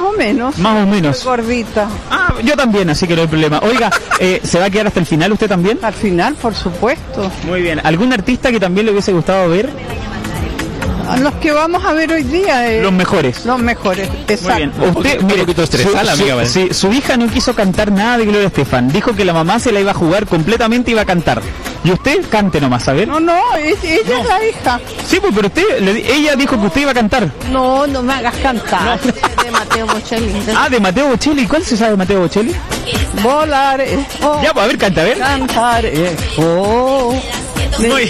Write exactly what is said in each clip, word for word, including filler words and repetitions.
o menos. Más o menos. Soy gordita. Ah, yo también, así que no hay problema. Oiga, eh, ¿se va a quedar hasta el final usted también? Al final, por supuesto. Muy bien. ¿Algún artista que también le hubiese gustado ver? Los que vamos a ver hoy día. Eh, los mejores. Los mejores, exacto. Muy bien. Usted, mire, un poquito estresada, la amiga, su, sí, su hija no quiso cantar nada de Gloria Estefan. Dijo que la mamá se la iba a jugar completamente y iba a cantar. Y usted cante nomás, a ver. No, no, ella, ella no. es la hija. Sí, pues, pero usted, le, ella dijo que usted iba a cantar. No, no me hagas cantar. No. De Mateo Bocelli. Ah, de Mateo Bocelli. ¿Cuál se sabe de Mateo Bocelli? Volar. Oh, ya, pues, a ver, canta, a ver. Cantar. Oh. Muy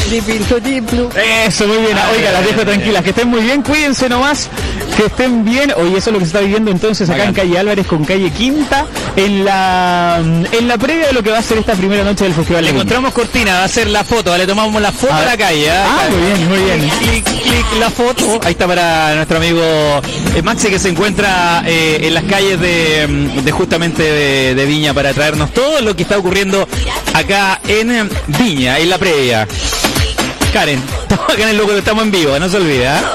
Eso, muy bien. Oiga, las dejo tranquilas. Que estén muy bien, cuídense nomás. Que estén bien. Oye, eso es lo que se está viviendo entonces acá en calle Álvarez con calle Quinta, en la en la previa de lo que va a ser esta primera noche del Festival. Le encontramos cortina, va a ser la foto, le tomamos la foto a, a la calle. ¿eh? Ah, muy bien, muy bien. Clic, clic, la foto. Ahí está para nuestro amigo eh, Maxi, que se encuentra eh, en las calles de, de justamente de, de Viña, para traernos todo lo que está ocurriendo acá en Viña, en la previa. Karen, estamos acá en el loco, estamos en vivo, no se olvide, ¿eh?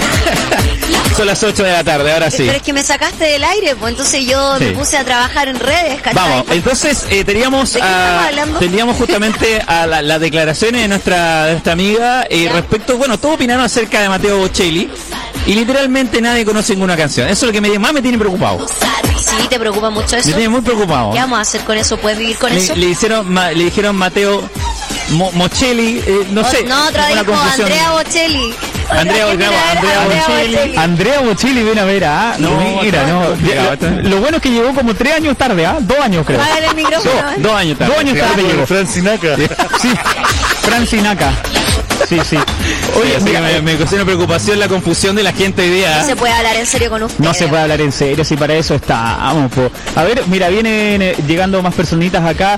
Son las ocho de la tarde, ahora sí. Pero es que me sacaste del aire, pues entonces yo sí. me puse a trabajar en redes, ¿cachai? Vamos, entonces eh, teníamos a, teníamos justamente a las la declaraciones de nuestra, de nuestra amiga eh, respecto, bueno, todos opinaron acerca de Mateo Bocelli y literalmente nadie conoce ninguna canción. Eso es lo que me, más me tiene preocupado. Sí, ¿te preocupa mucho eso? Me tiene muy preocupado. ¿Qué vamos a hacer con eso? ¿Puedes vivir con le, eso? Le, hicieron, ma, le dijeron Mateo Mo, Mocelli, eh, no o, sé. No, otra vez dijo Andrea Bocelli. Andrea, Andrea, Andrea, Andrea Bocelli. Bocelli. Andrea Bocelli, ven a ver, ah, no, mira, no. Lo, lo bueno es que llegó como tres años tarde, ah, dos años creo. Págale el micrófono. Dos, dos años tarde. Dos años tarde llegó. Francinaca. Sí, Francinaca. Sí, sí. Oye, sí, mira, me, me causó una preocupación la confusión de la gente hoy día. No se puede hablar en serio con usted. No se puede hablar en serio, si para eso está. Vamos, po. A ver, mira, vienen eh, llegando más personitas acá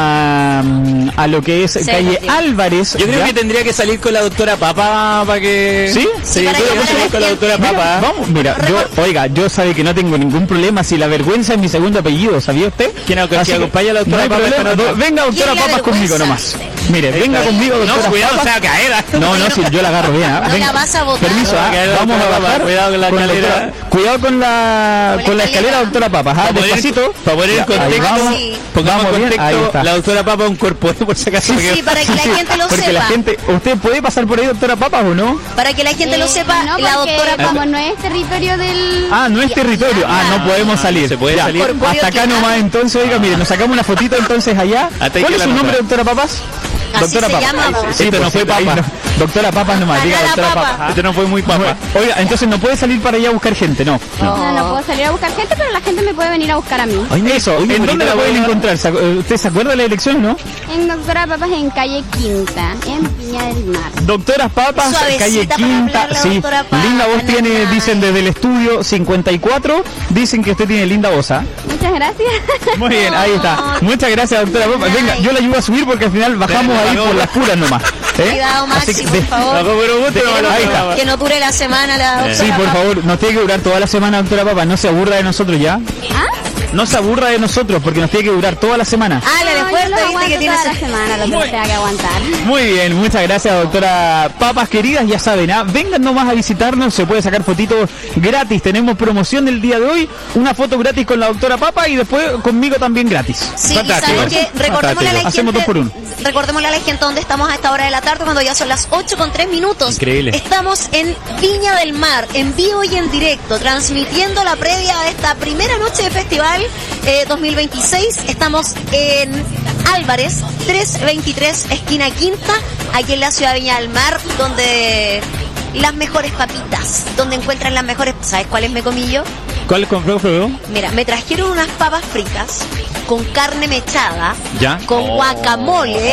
a, a lo que es sí, calle sí. Álvarez. Yo creo ¿ya? que tendría que salir con la doctora Papa para que... ¿Sí? Sí, para yo creo que salir con la doctora mira, Papa. Vamos, mira, yo, oiga, yo sabe que no tengo ningún problema si la vergüenza es mi segundo apellido, ¿sabía usted? ¿Quién acompaña a la doctora no Papa? Problema, do, venga, doctora Papas conmigo nomás. Mire, venga conmigo, doctora No, cuidado, Papas. o sea, caer. No, no, si yo la agarro bien. ¿eh? No la vas a botar. Permiso, ¿eh? Vamos a bajar. Cuidado con la con escalera. La doctora, cuidado con la, con la, con la escalera, doctora Papas. ¿ah? Despacito. Para poner en contexto, sí. pongamos en contexto, la doctora Papa es un cuerpo, por si acaso. Sí, sí, para que la gente lo porque sepa. La gente, ¿usted puede pasar por ahí, doctora Papas, o no? Para que la gente eh, lo sepa, no, la doctora Papas. Como no es territorio del... Ah, no es territorio. Ah, no podemos salir. Se puede ya, salir. Hasta acá nomás, entonces, oiga, mire, nos sacamos una fotito entonces allá. ¿Cuál es su nombre, doctora Papas? Así doctora se Papas. llama. Sí, esto no fue Papa. No. Doctora Papas nomás, diga doctora papa. Papas. Esto no fue muy Papa. Oiga, entonces no puede salir para allá a buscar gente, ¿no? No, no, no puedo salir a buscar gente, pero la gente me puede venir a buscar a mí. Oye, eso, oye, ¿en dónde la pueden encontrar? ¿Usted se acuerda de la elección, no? En Doctora Papas, en calle Quinta, en Viña del Mar. Doctoras Papas, suavecita calle Quinta, sí. Papa, linda voz tiene, nada. Dicen desde el estudio cincuenta y cuatro, dicen que usted tiene linda voz, ¿ah? ¿eh? Muchas gracias. Muy bien, ahí está. Muchas gracias, doctora Papas. Venga, yo la ayudo a subir porque al final bajamos ahí por las puras nomás. ¿Eh? Cuidado, Maxi, que, por de, favor. No, pero de, que, ahí no, está. que no dure la semana la doctora. Sí, por Papa. favor, nos tiene que durar toda la semana, doctora Papa. No se aburra de nosotros ya. ¿Ah? No se aburra de nosotros porque nos tiene que durar toda la semana. Ah, la no, fuerte, viste que tiene toda la semana, lo que muy, tenga que aguantar. Muy bien, muchas gracias, doctora Papas queridas. Ya saben, ¿ah? Vengan nomás a visitarnos, se puede sacar fotitos gratis. Tenemos promoción del día de hoy, una foto gratis con la doctora Papa y después conmigo también gratis. Sí, fantástico. ¿Saben qué? Recordémosle a la gente, hacemos dos por uno. Recordémosle a la gente dónde estamos a esta hora de la tarde, cuando ya son las ocho con tres minutos. Increíble. Estamos en Viña del Mar, en vivo y en directo, transmitiendo la previa a esta primera noche de festival eh, dos mil veintiséis. Estamos en Álvarez, trescientos veintitrés, esquina Quinta, aquí en la ciudad de Viña del Mar, donde las mejores papitas, donde encuentran las mejores... ¿Sabes cuáles me comí yo? ¿Cuál compró, Frodo? Mira, me trajeron unas papas fritas con carne mechada, ¿ya? Con oh. guacamole,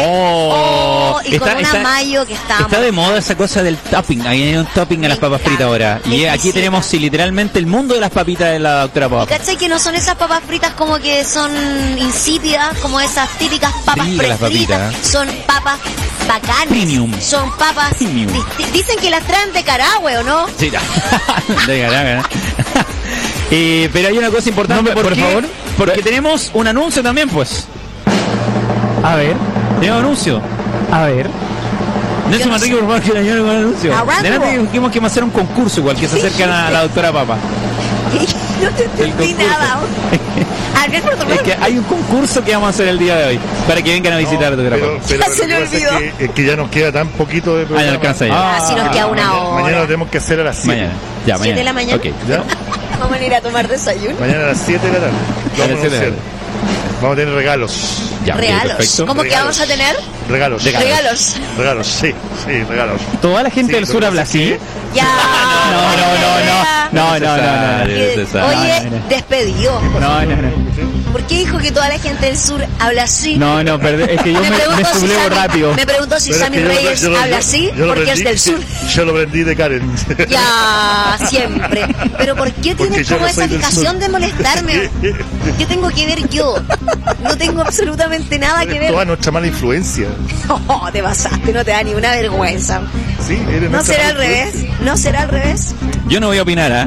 oh. Oh, y está, con una está, mayo que está... Está de moda esa cosa del topping, hay un topping me a las papas fritas ahora. Y aquí tenemos, sí, literalmente el mundo de las papitas de la doctora Papa. ¿Cachai? Que no son esas papas fritas como que son insípidas, como esas típicas papas prefritas. Son papas bacanas. Premium. Son papas... Premium. Dicen que las traen de Carahue, ¿o no? Sí, de Carahue. Eh, pero hay una cosa importante, no, por, por favor, porque tenemos un anuncio también, pues. A ver. Tenemos anuncio. A ver. Nelson Manrique, por favor, que le ayude con el anuncio. Delante dijimos que íbamos a hacer un concurso igual, que se acercan a la doctora Papa. No te entendí concurso. nada. A ver, por Es que hay un concurso que vamos a hacer el día de hoy para que vengan a visitar No, tu pero, grapa. pero Ya lo se que le pasa es olvidó. que, es que ya nos queda tan poquito de Ah, programa. no alcanza ya. Ah, si nos queda una mañana, hora. mañana lo tenemos que hacer a las siete. Mañana. Ya, ¿Siete mañana. de la mañana? Ok. ¿Ya? Vamos a ir a tomar desayuno. Mañana a las siete de la tarde. Lo A las vamos a siete de la anunciar. Vamos a tener regalos. Ya, ok, Regalos. perfecto. ¿Cómo que Regalos. vamos a tener? Regalos. Regalos. Regalos, sí, sí, regalos. Toda la gente Sí, del lo sur que habla pasa es así. que- Ya. No, no, no, no. No, no, no, no. Que- Se sabe. Oye, No, no, no. despedido. No, no, no. ¿Por qué dijo que toda la gente del sur habla así? No, no, perdón, es que yo me, me pregunto si sublevo Sammy- rápido. Me preguntó si Pero es Sammy que yo lo- Reyes yo lo- habla yo- así yo lo porque es aprendí- del sur. Yo lo aprendí de Karen. Ya, siempre. Pero ¿por qué Porque tienes yo como no esa soy del fijación sur. de molestarme? ¿Qué tengo que ver yo? No tengo absolutamente nada que ver. Toda nuestra mala influencia. Oh, te pasaste, no te da ni una vergüenza. Sí, eres ¿No nuestra será al mala revés? influencia. ¿No será al revés? Yo no voy a opinar, ¿ah?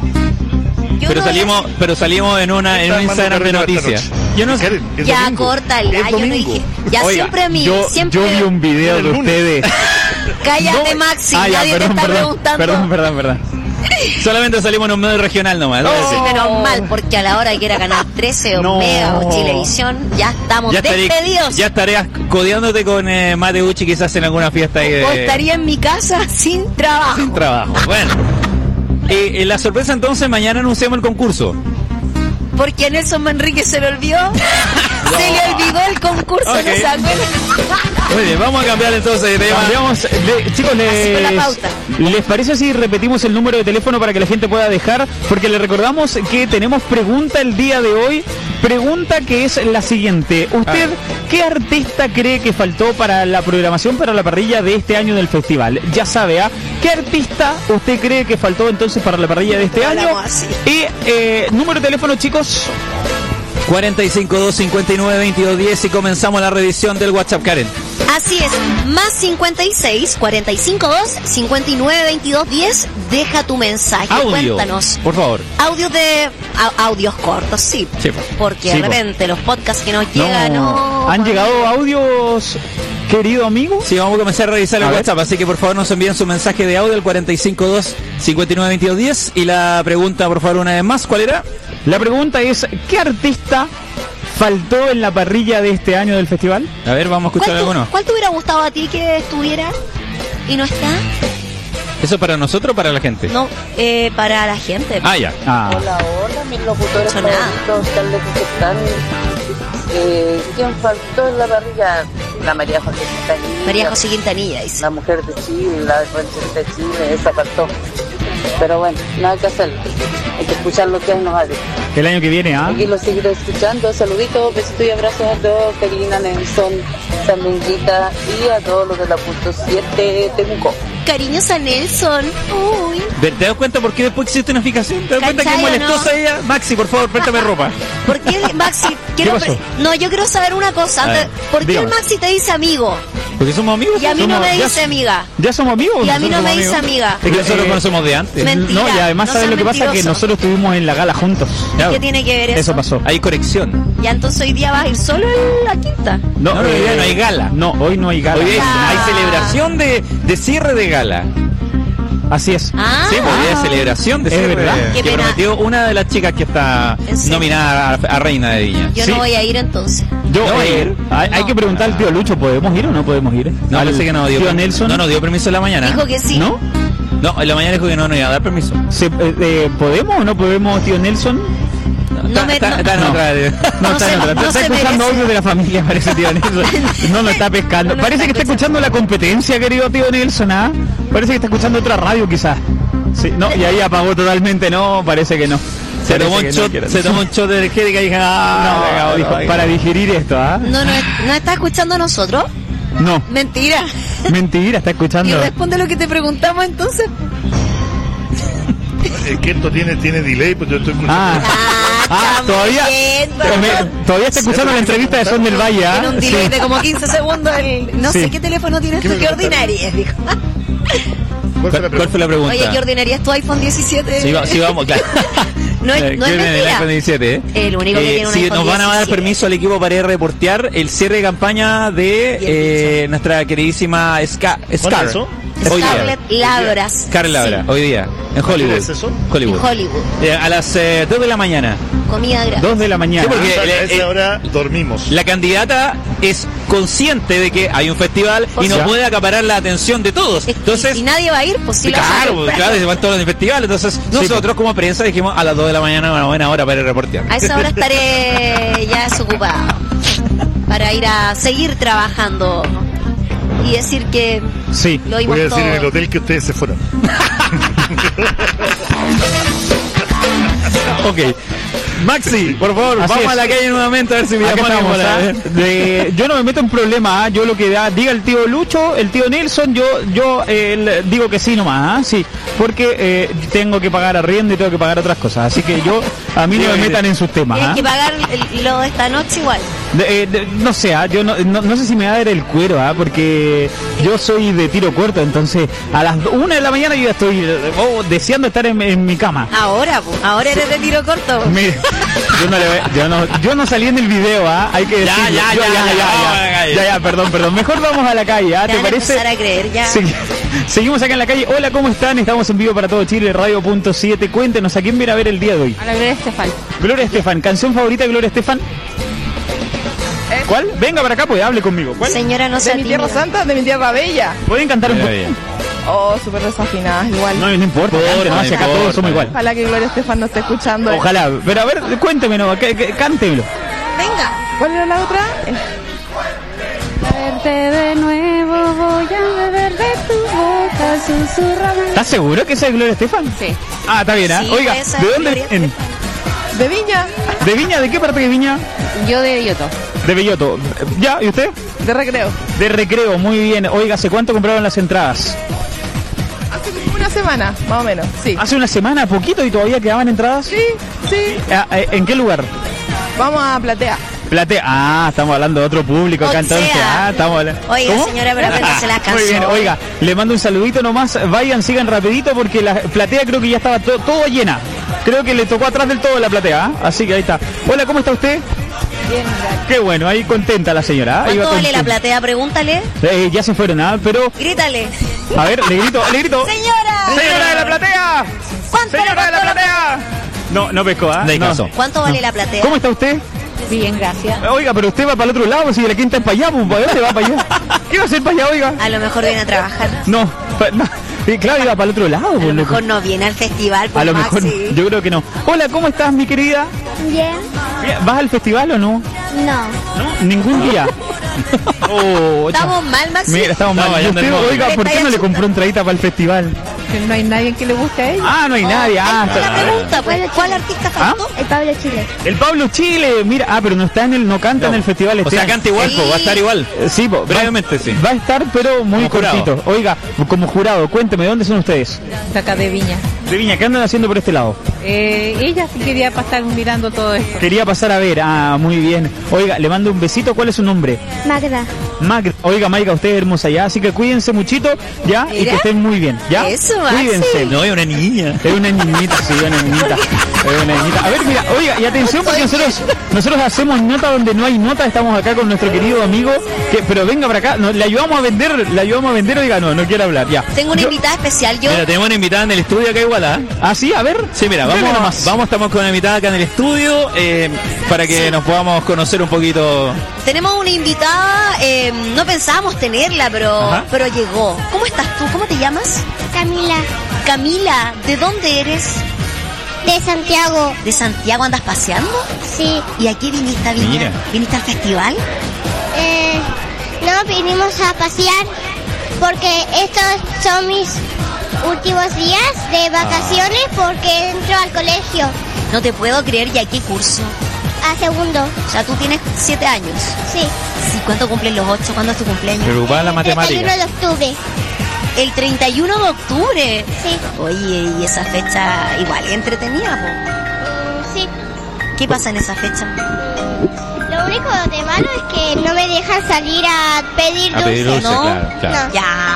Yo Pero no voy a- salimos, pero salimos en una en un Está Instagram de armando carrera noticias. esta noche. Yo no sé. Karen, es Ya, domingo. córtala, Es yo no domingo. dije. Ya Oiga, siempre a mí, yo, siempre. yo vi un video El de lunes. ustedes. Cállate, No- Maxi, Ah, ya, nadie perdón, te está perdón, preguntando. Perdón, perdón, perdón. Solamente salimos en un medio regional nomás. ¿no? Sí, menos mal, porque a la hora que era Canal trece o No. Mega o Chilevisión, ya estamos Ya estaré, despedidos. ya estaré codeándote con eh, Mateucci quizás en alguna fiesta ahí de O estaría en mi casa sin trabajo. sin trabajo. Bueno. Eh, eh, la sorpresa entonces, mañana anunciamos el concurso. Porque a Nelson Manrique se le olvidó. Se le olvidó el concurso, Ok. ¿no se acuerdan? Muy bien, vamos a cambiar entonces de tema. Cambiamos, le- chicos, Así con la les, pauta. ¿les parece si repetimos el número de teléfono para que la gente pueda dejar? Porque le recordamos que tenemos pregunta el día de hoy. Pregunta que es la siguiente. ¿Usted qué artista cree que faltó para la programación, para la parrilla de este año del festival? Ya sabe, ¿ah? ¿Qué artista usted cree que faltó entonces para la parrilla de este No año? hablamos así. Y eh, número de teléfono, chicos. cuarenta y cinco, dos cincuenta y nueve, veintidós diez y comenzamos la revisión del WhatsApp, Karen. Así es, más cincuenta y seis, cuarenta y cinco, dos, cincuenta y nueve, veintidós, diez. Deja tu mensaje, Audio, cuéntanos. por favor. Audios de. a- audios cortos, sí. Sí, po. Porque Sí, de po. repente los podcasts que nos llegan, no. ¿Han llegado audios, querido amigo? Sí, vamos a comenzar a revisar el A ver. WhatsApp, así que por favor nos envíen su mensaje de audio al cuarenta y cinco, dos, cincuenta y nueve, veintidós diez y la pregunta, por favor, una vez más, ¿cuál era? La pregunta es, ¿qué artista faltó en la parrilla de este año del festival? A ver, vamos a ¿Cuál, escuchar tu- alguno. ¿Cuál te hubiera gustado a ti que estuviera y no está? ¿Eso para nosotros o para la gente? No, eh, para la gente. Ah, ya. Ah, Hola, hola, mis locutores Sonada. favoritos, tal vez que están. Eh, ¿Quién faltó en la parrilla? La María José Quintanilla. María José Quintanilla dice. La mujer de Chile, la representante de Chile, esa faltó. Pero bueno, nada que hacer. Hay que escuchar lo que él nos ha dicho. el año que viene, ¿ah? Aquí lo seguiré escuchando. Saluditos, besitos y abrazos a todos. Karina, Nelson, Sandunguita y a todos los de la punto siete Temuco. Cariños a Nelson. Uy. ¿Te te das cuenta por qué después existe una fijación? ¿Te das cuenta que es ¿Cachai o molestosa no? ella? Maxi, por favor, préstame ropa. ¿Por qué, Maxi? Quiero pasó? pre- no, yo quiero saber una cosa. A ver, ¿Por qué dígame. el Maxi te dice amigo? Porque somos amigos. Y a mí no Somos- me ya- dice amiga. ¿Ya somos amigos? Y a mí no Nosotros me somos dice amigos. amiga. Es que nosotros Eh, conocemos de antes. Mentira, No, y además, no ¿sabes seas lo que pasa? Que mentiroso. nosotros estuvimos en la gala juntos. Claro. ¿Qué tiene que ver eso? Eso pasó. Hay conexión. Ya entonces hoy día vas a ir solo en la quinta. No, hoy día no hay gala. No, hoy no hay gala. Hoy hay, Ah. hay celebración de, de cierre de gala. Así es. Ah, Sí, porque hay celebración de Es cierre verdad. Qué que pena. prometió una de las chicas que está ¿En serio? nominada a, a Reina de Viña. yo sí. no voy a ir entonces. Yo, ¿No va a eh, ir? hay, hay No. que preguntar al tío Lucho, ¿podemos ir o no podemos ir? No, Al parece que no dio tío permiso. Nelson. No nos dio permiso en la mañana. Dijo que sí. ¿No? No, en la mañana dijo que no nos iba a dar permiso. Se- eh, eh, ¿Podemos o no podemos, tío Nelson? No, No me- está, no- está en no. otra. No, No está, se- en otra. no está se escuchando merece. audio de la familia, parece tío Nelson. No lo está pescando. No lo Parece está que está escuchando la competencia, querido tío Nelson, ¿ah? Parece que está escuchando otra radio, quizás. Sí, no, y ahí apagó totalmente, no, parece que no. Se Parece tomó, un que no shot, quiere. se tomó un shot de energética y dije, ah, No, dijo, para digerir esto, ¿ah? No, no, ¿no está escuchando a nosotros? No, Mentira. mentira, está Y escuchando. responde lo que te preguntamos entonces. Es que esto tiene, tiene delay, pues yo estoy escuchando. Ah, ah, estamos todavía, viendo. me- todavía está escuchando la entrevista de Son del Valle, ¿ah? Tiene un delay Sí. de como quince segundos. El, no Sí. sé qué teléfono tienes ¿Qué tú, me qué preguntaron? ordinaria es, dijo. ¿Cuál fue la ¿Cuál fue la pregunta? Oye, ¿qué ordinaria es tu iPhone diecisiete? Sí, va- sí, vamos, claro. No es, Eh, no que es viene del mentira. iPhone diecisiete, ¿eh? El único que Eh, tiene un sí, iPhone nos van a dar diecisiete. permiso al equipo para ir a reportear el cierre de campaña de eh, nuestra queridísima Ska, Scar. eso? Hoy día. Scarlett Labras. Scarlett Labra, Sí, hoy día, en Hollywood. ¿Qué es eso? Hollywood. en Hollywood. Eh, a las eh, dos de la mañana. Comida gratis. Dos de la mañana. Sí, porque- A el- el- esa hora dormimos. La candidata es consciente de que hay un festival O y no sea- puede acaparar la atención de todos. Es- Entonces, y nadie va a ir, pues sí lo claro, hacen. claro, se van todos los festivales. Entonces, nosotros como prensa dijimos a las dos de la mañana una buena hora para ir a reportear. A esa hora estaré ya desocupada para ir a seguir trabajando y decir que Sí. lo vimos Voy a decir todo. en el hotel que ustedes se fueron. Ok. Maxi, por favor, Así vamos es. a la calle nuevamente a ver si Acá miramos la estamos, bola, ¿ah? ¿eh? De- yo no me meto en problema, ¿ah? Yo lo que da, diga el tío Lucho, el tío Nelson, yo yo eh, le- digo que sí nomás, ¿ah? Sí, porque eh, tengo que pagar arriendo y tengo que pagar otras cosas, así que yo, a mí no me metan en sus temas, Tienes ¿ah? que pagar el- lo de esta noche igual. De- eh, de- no sé, ¿ah? yo no, no, no sé si me va a dar el cuero, ¿ah? Porque yo soy de tiro corto, entonces a las una de la mañana yo ya estoy eh, oh, deseando estar en, en mi cama. Ahora, pues, ahora eres de tiro corto. Mire, yo no, le voy- yo no, yo no salí en el video, ¿ah? Hay que Ya, decirlo. ya, Yo- ya, ya, vamos a la ya, calle. ya, ya, perdón, perdón. Mejor vamos a la calle, ¿ah? Te ¿Te van a parece? empezar a creer ya. Sí. Seguimos acá en la calle. Hola, ¿cómo están? Estamos en vivo para todo Chile, Radio Punto siete. Cuéntenos, ¿a quién viene a ver el día de hoy? A la Gloria Estefan. Gloria Estefan, ¿canción favorita de Gloria Estefan? ¿Cuál? Venga para acá, pues hable conmigo. ¿Cuál? Señora, no De sea mi tierra tímida. santa, de mi tierra bella. ¿Pueden cantar un Ya, poco? ya. Oh, súper desafinadas igual. No, no importa, Porfa, cante, no, no si acá importa. todos somos igual. Ojalá que Gloria Estefan no esté escuchando. Ojalá, pero a ver, cuénteme, no, que- que- cántemelo. Venga. ¿Cuál era la otra? Eh, Verte de nuevo, voy a beber de tu boca, susurrame. ¿Estás seguro que esa es Gloria Estefan? Sí. Ah, está bien, ¿ah? Sí, Oiga, esa ¿de es dónde? Gloria en- De Viña, ¿De Viña? ¿De qué parte de Viña? yo de Yoto, De Belloto. ¿Ya? ¿Y usted? de Recreo. De Recreo, muy bien. Oiga, ¿hace cuánto compraron las entradas? Hace como una semana, más o menos, sí. Hace una semana, poquito, y todavía quedaban entradas. Sí, sí. Ah, eh, ¿En qué lugar? Vamos a Platea. Platea. Ah, estamos hablando de otro público acá O entonces. sea. Ah, estamos hablando. Oiga, ¿Cómo? señora, pero apréndase las Muy bien, canciones. oiga, le mando un saludito nomás. Vayan, sigan rapidito porque la platea creo que ya estaba to- todo llena. Creo que le tocó atrás del todo la platea, ¿ah? Así que ahí está. Hola, ¿cómo está usted? Bien, gracias. Qué bueno, ahí contenta la señora. ¿ah? Iba ¿Cuánto vale la contenta. platea? Pregúntale. Eh, ya se fueron, ¿ah? Pero, Grítale. a ver, le grito, le grito. ¡Señora! ¡Señora de la platea! ¿Cuánto, ¡Señora de la cuánto- platea! No, no pescó, ¿ah? No hay No. caso. ¿Cuánto vale la platea? ¿Cómo está usted? Bien, gracias. Oiga, pero usted va para el otro lado, si la quinta es para allá, pues, ¿para dónde va para allá? ¿Qué va a hacer para allá, oiga? A lo mejor viene a trabajar. No, pa- no. Sí, claro, iba para el otro lado, A pues, lo loco. mejor no viene al festival, pues, A lo mejor, Maxi. yo creo que no. Hola, ¿cómo estás, mi querida? Bien. ¿Vas al festival o no? No. ¿No? ¿Ningún día? Oh, ¿Estamos mal, Maxi? Mira, estamos mal. No, ¿Y allá anda usted, el móvil. oiga, ¿por qué no le compró entradita para el festival? Que no hay nadie que le guste a ella. Ah, no hay nadie. Ah, La está- pregunta, pues, ¿cuál artista faltó? El Pablo Chile. el Pablo Chile, mira, ah, pero no está en el, no canta en el festival O este sea, año. canta igual, Sí. po, va a estar igual. Eh, Sí, po, va- Brevemente, sí. Va a estar, pero muy Como jurado. cortito. Oiga, como jurado, cuénteme, ¿de dónde son ustedes? De acá de Viña. De Viña, ¿qué andan haciendo por este lado? Eh, ella sí quería pasar mirando todo esto. Quería pasar a ver, ah, muy bien. Oiga, le mando un besito, ¿cuál es su nombre? Magda. Magda. Oiga, Maiga, usted es hermosa ya, así que cuídense muchito, ¿ya? Y Mira. que estén muy bien, ¿ya? Eso, Maxi. Cuídense. No, es una niña. Es una niñita, sí, una niñita. Es una niñita. A ver, mira, oiga, y atención porque nosotros nosotros hacemos nota donde no hay nota, estamos acá con nuestro querido amigo, que, pero venga para acá, no, le ayudamos a vender, le ayudamos a vender, oiga, no, no quiere hablar, ya. Tengo una Yo- invitada especial. Yo Mira, tenemos una invitada en el estudio acá igual, ¿ah? Ah, sí, a ver. Sí, mira, Dele vamos, nomás. vamos, estamos con una invitada acá en el estudio eh, para que nos podamos conocer un poquito. tenemos una invitada, eh, no pensábamos tenerla, pero, Ajá. pero llegó. ¿Cómo estás tú? ¿Cómo te llamas? Camila. Camila, ¿de dónde eres? De Santiago. ¿De Santiago andas paseando? Sí. ¿Y aquí viniste a Viña? Mira. ¿Viniste al festival? Eh, no, vinimos a pasear porque estos son mis últimos días de vacaciones porque entro al colegio No te puedo creer, ¿y a qué curso? a segundo. O sea, tú tienes siete años. Sí. Sí, ¿cuánto cumplen los ocho? ¿Cuándo es tu cumpleaños? Preocupada la treinta y uno matemática. de octubre. El treinta y uno de octubre. Sí. Oye, y esa fecha igual es entretenida, po. Mm, sí. ¿Qué pasa en esa fecha? Lo único de malo es que no me dejan salir a pedir A dulces. pedir dulce, ¿no? claro, claro. No. Ya, po.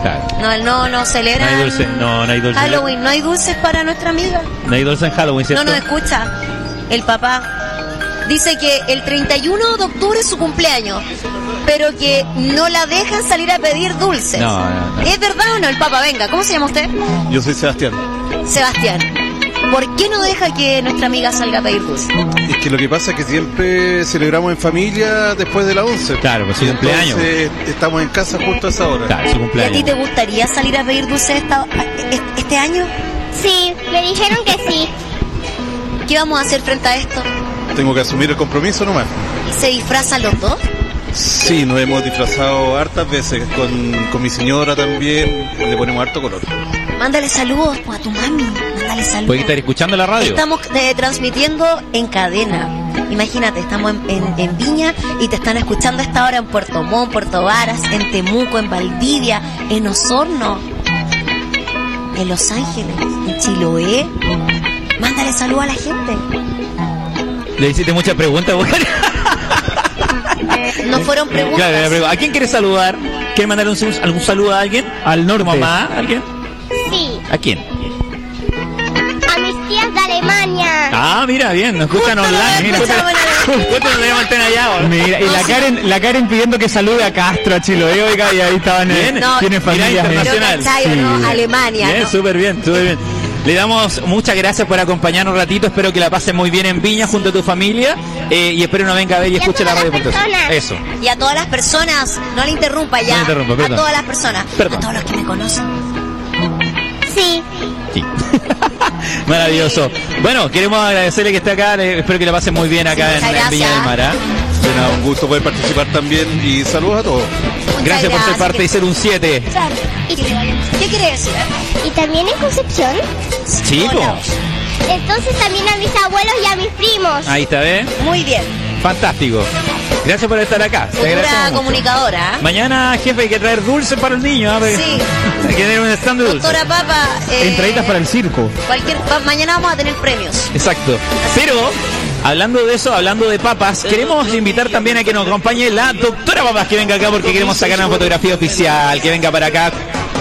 Claro. No, no, no celebran No hay dulce, no, no hay dulce. Halloween. No hay dulces para nuestra amiga. No hay dulce en Halloween, ¿cierto? No nos escucha. El papá dice que el treinta y uno de octubre es su cumpleaños, pero que no la dejan salir a pedir dulces. No, no, no. ¿Es verdad o no? El papá, venga, ¿cómo se llama usted? Yo soy Sebastián. Sebastián. ¿Por qué no deja que nuestra amiga salga a pedir dulces? Es que lo que pasa es que siempre celebramos en familia después de la once. Claro, pues su cumpleaños. Entonces estamos en casa justo a esa hora. Claro, su ¿Y a ti cumpleaños. te gustaría salir a pedir dulces esta- este año? Sí, me dijeron que sí. ¿Qué vamos a hacer frente a esto? Tengo que asumir el compromiso nomás. ¿Se disfrazan los dos? Sí, nos hemos disfrazado hartas veces, con, con mi señora también, le ponemos harto color. Mándale saludos pues, a tu mami. Mándale saludos. Puede estar escuchando la radio. Estamos eh, transmitiendo en cadena. Imagínate, estamos en, en- en Viña y te están escuchando a esta hora en Puerto Montt, Puerto Varas, en Temuco, en Valdivia, en Osorno, en Los Ángeles, en Chiloé. Mándale saludos a la gente. Le hiciste muchas preguntas, güey. No fueron preguntas. Claro, le pregunto, ¿a quién quieres saludar? ¿Quieres mandar un, algún saludo a alguien? Al norte. ¿Tu mamá? ¿A alguien? Sí, ¿A quién? a mis tías de Alemania. Ah, mira, bien, nos escuchan Justo online. nos Mira, escuchamos en Alemania. justo nos tenemos antena allá ahora. Mira, y la Karen, la Karen pidiendo que salude a Castro, a Chiloé, oiga, y ahí estaban, eh, Bien. No, tienen mira, familias. Pero internacional. ¿cachai, no? Sí. Alemania, Bien, ¿no? súper bien, súper bien. Le damos muchas gracias por acompañarnos un ratito. Espero que la pasen muy bien en Viña junto a tu familia. Eh, y espero no venga a ver y Y a escuche la todas radio. las por todo. personas. Eso. Y a todas las personas, no le interrumpa ya. No le interrumpa, perdón. A todas las personas. Perdón. A todos los que me conocen. Sí. Sí. Maravilloso. Bueno, queremos agradecerle que esté acá. Le- espero que la pasen muy bien acá Sí, en, muchas en Viña gracias. del Mar. ¿ah? De nada, un gusto poder participar también y saludos a todos. Muchas Gracias por ser gracias. parte y ser un siete. ¿Y qué, qué quiere decir? ¿Y también en Concepción? Sí, po. Entonces también a mis abuelos y a mis primos. Ahí está, ¿eh? Muy bien. Fantástico. Gracias por estar acá. Te agradecemos Futura mucho. comunicadora. ¿eh? Mañana, jefe, hay que traer dulces para los niños. ¿ah? Porque Sí. Hay que tener un stand de dulces. Doctora Papa. eh, Entraditas para el circo. Cualquier, pa- mañana vamos a tener premios. Exacto. Pero, hablando de eso, hablando de papas, queremos invitar también a que nos acompañe la doctora Papas, que venga acá porque queremos sacar una fotografía oficial, que venga para acá.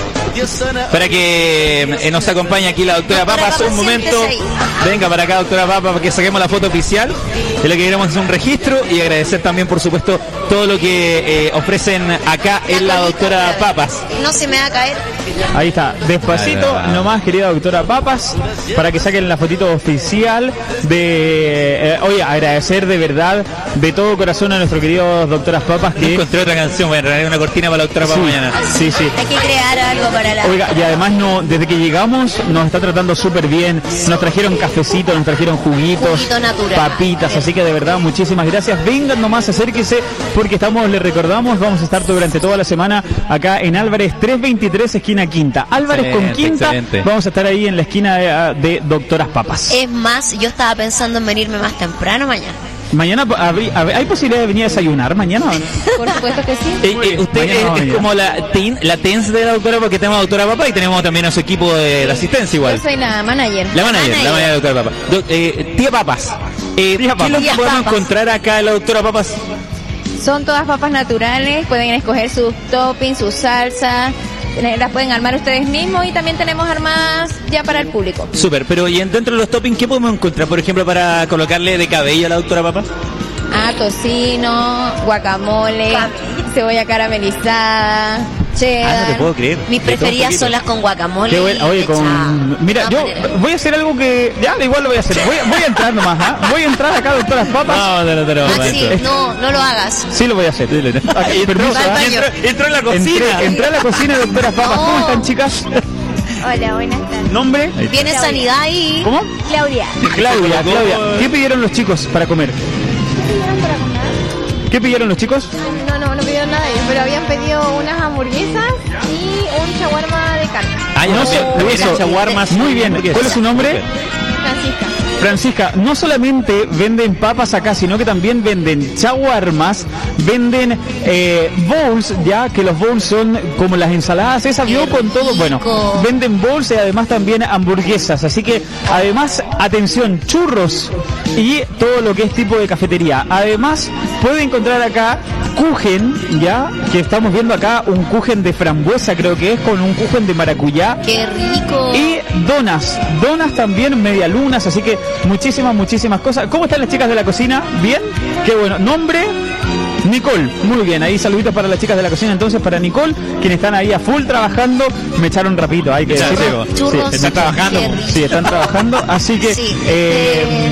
Para que eh, nos acompañe aquí la doctora Doctora Papas un Papas, momento. siéntese ahí. Venga para acá, doctora Papas, para que saquemos la foto oficial. De lo que queremos es un registro y agradecer también, por supuesto, todo lo que eh, ofrecen acá en la doctora Papas. No se me va a caer. Ahí está, despacito, Ahí va. nomás, querida doctora Papas, para que saquen la fotito oficial de... eh, oye, agradecer de verdad, de todo corazón a nuestros queridos doctoras Papas No que... encontré otra canción, voy a regalar una cortina para la doctora Papas Sí, mañana. sí, sí. Hay que crear algo para la. Oiga, y además no, desde que llegamos nos está tratando súper bien, nos trajeron cafecito, nos trajeron juguitos, Juguito natural. papitas, así que de verdad muchísimas gracias. Vengan nomás, acérquese, porque estamos, le recordamos, vamos a estar durante toda la semana acá en Álvarez trescientos veintitrés, esquina Quinta. Álvarez con Excelente, Quinta, excelente. vamos a estar ahí en la esquina de, de Doctoras Papas. Es más, yo estaba pensando en venirme más temprano mañana. Mañana habrí- hab- hay posibilidad de venir a desayunar mañana. ¿O no? Por supuesto que sí. Eh, eh, usted Mañana es, vamos a es venir. como la ten, la TENS de la doctora, porque tenemos a la doctora Papa y tenemos también a su equipo de, de asistencia igual. Yo soy la manager. La manager, la manager. manager de la doctora Papa. Do- eh, tía Papas, eh, ¿qué es lo que Tía podemos Papas. encontrar acá en la doctora Papas? Son todas papas naturales, pueden escoger sus toppings, sus salsas, eh, las pueden armar ustedes mismos y también tenemos armadas ya para el público. Súper, pero y en- dentro de los toppings, ¿qué podemos encontrar, por ejemplo, para colocarle de cabello a la doctora Papas? Ah, tocino, guacamole, cebolla caramelizada, cheddar. Ah, no te puedo creer. Mis De todo un preferidas poquito. son las con guacamole. Qué bueno. Oye, y con... leche. Mira, No, yo manera. voy a hacer algo que... Ya, igual lo voy a hacer. Voy, a- voy a entrar nomás, ¿ah? Voy a entrar acá, Doctoras Papas. No, no, no, no, no, Ah, sí, maestro. no, no lo hagas. Sí lo voy a hacer. Aquí, permiso, Va al ¿ah? baño. Entró, entró en la cocina. Entré, entré a la cocina de Doctoras Papas. ¿Cómo No. están, chicas? Hola, buenas tardes. ¿Nombre? Viene sanidad ahí. ¿Cómo? Claudia. Claudia, Claudia. ¿Qué pidieron los chicos para comer? ¿Qué pidieron los chicos? No, no, no pidieron nada de ellos, pero habían pedido unas hamburguesas y un shawarma de carne. Ah, yo No no sé, sé, eso. shawarmas. Muy bien. ¿Cuál es su nombre? Francisca. Francisca, no solamente venden papas acá, sino que también venden chaguarmas, venden eh, bowls, ya que los bowls son como las ensaladas, esas vio con todo, bueno, venden bowls y además también hamburguesas, así que además, atención, churros y todo lo que es tipo de cafetería. Además, puede encontrar acá kuchen, ya, que estamos viendo acá un kuchen de frambuesa, creo que es, con un kuchen de maracuyá. ¡Qué rico! Y donas, donas también, medialunas, así que muchísimas, muchísimas cosas. ¿Cómo están las chicas de la cocina? ¿Bien? Qué bueno. ¿Nombre? Nicole, muy bien, ahí saluditos para las chicas de la cocina, entonces para Nicole, quienes están ahí a full trabajando, me echaron rapidito, hay que Ya, decirlo. Churros, Sí, están trabajando. sí, están trabajando, así que, Sí, eh,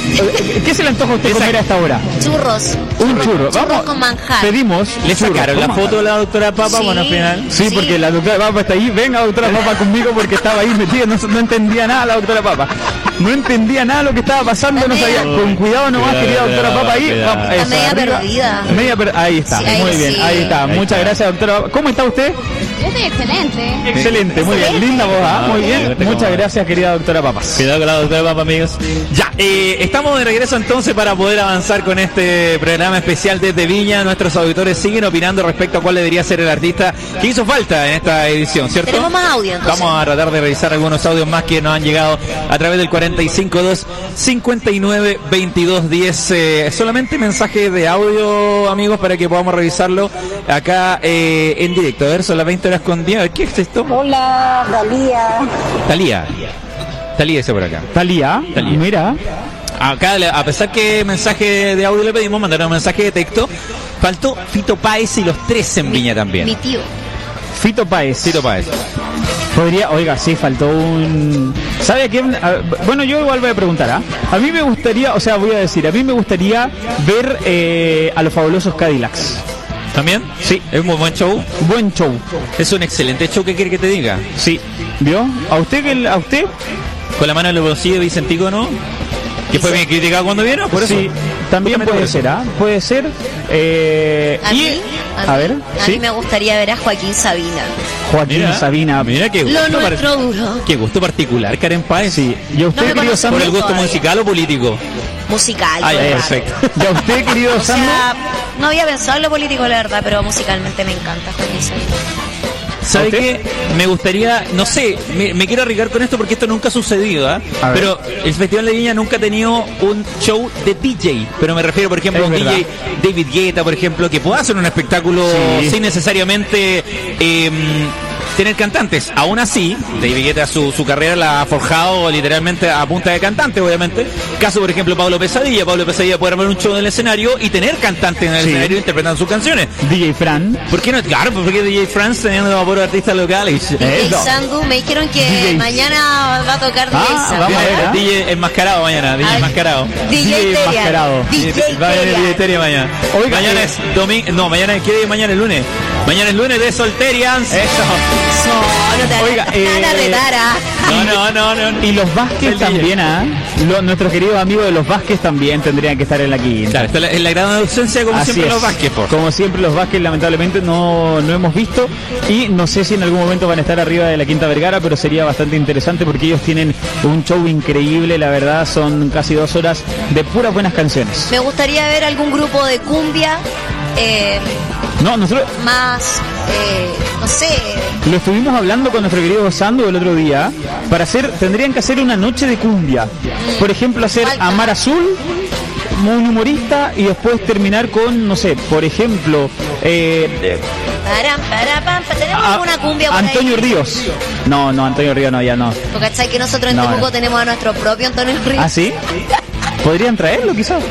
eh, ¿qué se le antoja a usted comer a esta hora? Churros. Un churro, Churros vamos, con manjar. pedimos ¿Le churros sacaron con la manjar. foto de la doctora Papa? Sí. Bueno, al final. Sí, Sí. porque la doctora Papa está ahí. Venga, doctora Papa, conmigo porque estaba ahí metida. No, no entendía nada la doctora Papa. No entendía nada lo que estaba pasando. No sabía. Con cuidado nomás, Cuidado, querida doctora cuidado, Papa. Ahí, cuidado. vamos, Está eso, media arriba. perdida. Media per- ahí está. Sí, ahí Muy bien, sí. ahí está. Ahí Muchas está. gracias, doctora Papa. ¿Cómo está usted? Yo estoy excelente. Excelente, muy bien. Linda voz, ¿ah? Muy bien. Muchas gracias, querida doctora Papa. Cuidado con la doctora Papa, amigos. Ya, eh, estamos de regreso entonces para poder avanzar con este programa especial desde Viña. Nuestros auditores siguen opinando respecto a cuál debería ser el artista que hizo falta en esta edición, ¿cierto? Tenemos más audio, entonces. Vamos a tratar de revisar algunos audios más que nos han llegado a través del cuarenta y cinco dos cincuenta y nueve veintidós diez. Eh, solamente mensaje de audio, amigos, para que podamos revisarlo acá eh, en directo. A ver, son las veinte horas con diez. A ver, ¿qué es esto? Hola, Dalía. Talía. Talía dice por acá. Talía, Talía. mira. Acá, a pesar que mensaje de audio le pedimos, mandaron un mensaje de texto. Faltó Fito Páez y los tres en Viña también. Mi tío. Fito Páez. Fito Páez. Podría, oiga, sí, faltó un... ¿Sabe a quién? A- bueno, yo igual voy a preguntar, ¿ah? A mí me gustaría, o sea, voy a decir, a mí me gustaría ver eh, a los fabulosos Cadillacs. ¿También? Sí. Es un muy buen show. Buen show. Es un excelente show. ¿Qué quiere que te diga? Sí. ¿Vio? ¿A usted que a usted? Con la mano en el bolsillo de Vicentico, ¿no? Que fue bien criticado cuando vino, por eso. Sí, también Justamente puede por ser, ¿ah? Puede ser. Eh, A y, mí, a, a, ver, mí, a sí. mí me gustaría ver a Joaquín Sabina. Joaquín Mira, Sabina. Mira qué Lo gusto, nuestro par- duro. qué gusto particular, Karen Páez. Sí. ¿Y a usted, No me querido conoce Sandro? ¿Por el gusto Todavía. musical o político? Musical. Ah, ya, claro. perfecto. ¿Y a usted, querido O Sandro? sea, no había pensado en lo político, la verdad, pero musicalmente me encanta Joaquín Sabina. ¿Sabe ¿A usted? qué? Me gustaría, no sé, me, me quiero arriesgar con esto porque esto nunca ha sucedido, ¿ah? A ver. Pero el Festival de Viña nunca ha tenido un show de D J. Pero me refiero, por ejemplo, a Es un verdad. D J David Guetta, por ejemplo, que pueda hacer un espectáculo Sí. sin necesariamente eh, tener cantantes. Aún así, David Guetta su, su carrera la ha forjado literalmente a punta de cantante, obviamente. Caso, por ejemplo, Pablo Pesadilla. Pablo Pesadilla puede armar un show en el escenario y tener cantantes en el Sí. escenario interpretando sus canciones. D J Fran. ¿Por qué no? Claro, porque D J France teniendo a puros artistas locales. D J Eso. Sandu, me dijeron que D J. mañana va a tocar D J Ah, Sandu. vamos a ver, ¿ah? D J enmascarado mañana, D J Ay, enmascarado. D J D J Terian. enmascarado. D J Va a venir D J Terian. Teria mañana. Oiga, mañana eh, es domingo. No, mañana ¿qué día? Mañana es lunes. Mañana es lunes de Solterians. Eso. No, no te Oiga, van a eh, retar, ¿ah? No, no, no, no. no. Y los Vázquez El D J. también, ¿ah? Los- nuestros queridos amigos de los Vázquez también tendrían que estar en la quinta. Claro, está la- en la gran ausencia como Así siempre es. los Vázquez, por. Como siempre los Vázquez lamentablemente no, no hemos visto y no sé si en algún momento van a estar arriba de la Quinta Vergara, pero sería bastante interesante porque ellos tienen un show increíble, la verdad, son casi dos horas de puras buenas canciones. Me gustaría ver algún grupo de cumbia eh, No, nosotros más, eh, no sé, lo estuvimos hablando con nuestro querido Sando el otro día, para hacer, tendrían que hacer una noche de cumbia. Por ejemplo, hacer Falta. Amar Azul, un humorista, y después terminar con, no sé, por ejemplo, eh, eh, param, para, pam, pa. ¿tenemos a- alguna cumbia por Antonio ahí? Ríos. No, no, Antonio Ríos no, ya no. Porque ¿cachai que nosotros en No, Temuco no. tenemos a nuestro propio Antonio Ríos? ¿Ah, sí? ¿Podrían traerlo quizás?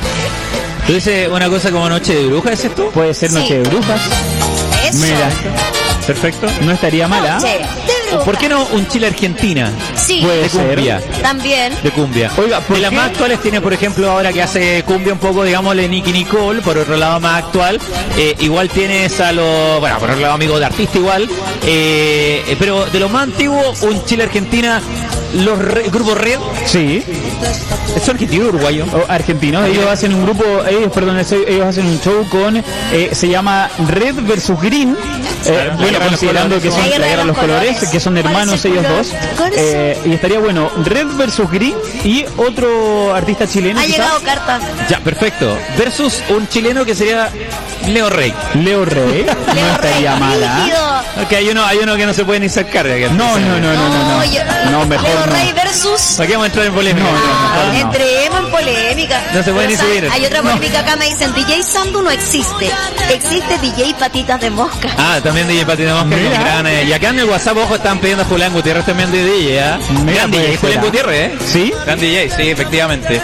¿Tú dices una cosa como Noche de Brujas, es esto? Puede ser Sí. Noche de Brujas. Eso. Mira, Perfecto. no estaría mala. Noche de brujas. ¿Por qué no un Chile Argentina? Sí, Puede De ser. cumbia. también. De cumbia. Oiga, ¿por de las qué? más actuales tiene, por ejemplo, ahora que hace cumbia un poco, digámosle, Nicky Nicole, por otro lado más actual. Eh, igual tienes a los, bueno, por otro lado amigos de artista igual. Eh, eh, pero de lo más antiguo, un Chile Argentina, los re- grupos Red, Sí, ¿es argentino o uruguayo? o argentinos. Ellos hacen un grupo, ellos, perdón, ese- ellos hacen un show con, eh, se llama Red versus Green. Eh, Claro, la bueno, guerra de los considerando colores. que son La la guerra de guerra de los los colores, colores. que son hermanos ¿Cuál es el ellos color? dos. Eh, y estaría bueno, Red versus Green y otro artista chileno. Ha quizás. llegado carta. Ya, perfecto. Versus un chileno que sería Leo Rey. Leo Rey. No Leo estaría Rey, mala. rígido. Ok, hay uno, hay uno que no se puede ni sacar de aquí. No, no, no, no, no. No, yo- no mejor Leo no. Rey versus. ¿Para qué vamos a entrar en polémica? No, no, Ah, no. Entremos en polémica. No se puede Pero, ni ¿sabes? subir. Hay otra polémica acá, me dicen, D J Sandu no existe. Existe D J Patitas de Mosca. Ah, también D J Patina Mosca. Mira. Gran, eh, y acá en el WhatsApp, ojo, están pidiendo a Julián Gutiérrez también de D J, ¿ah? Mira, Gran D J, pues, Julián será. Gutiérrez, ¿eh? ¿Sí? Gran D J, sí, efectivamente.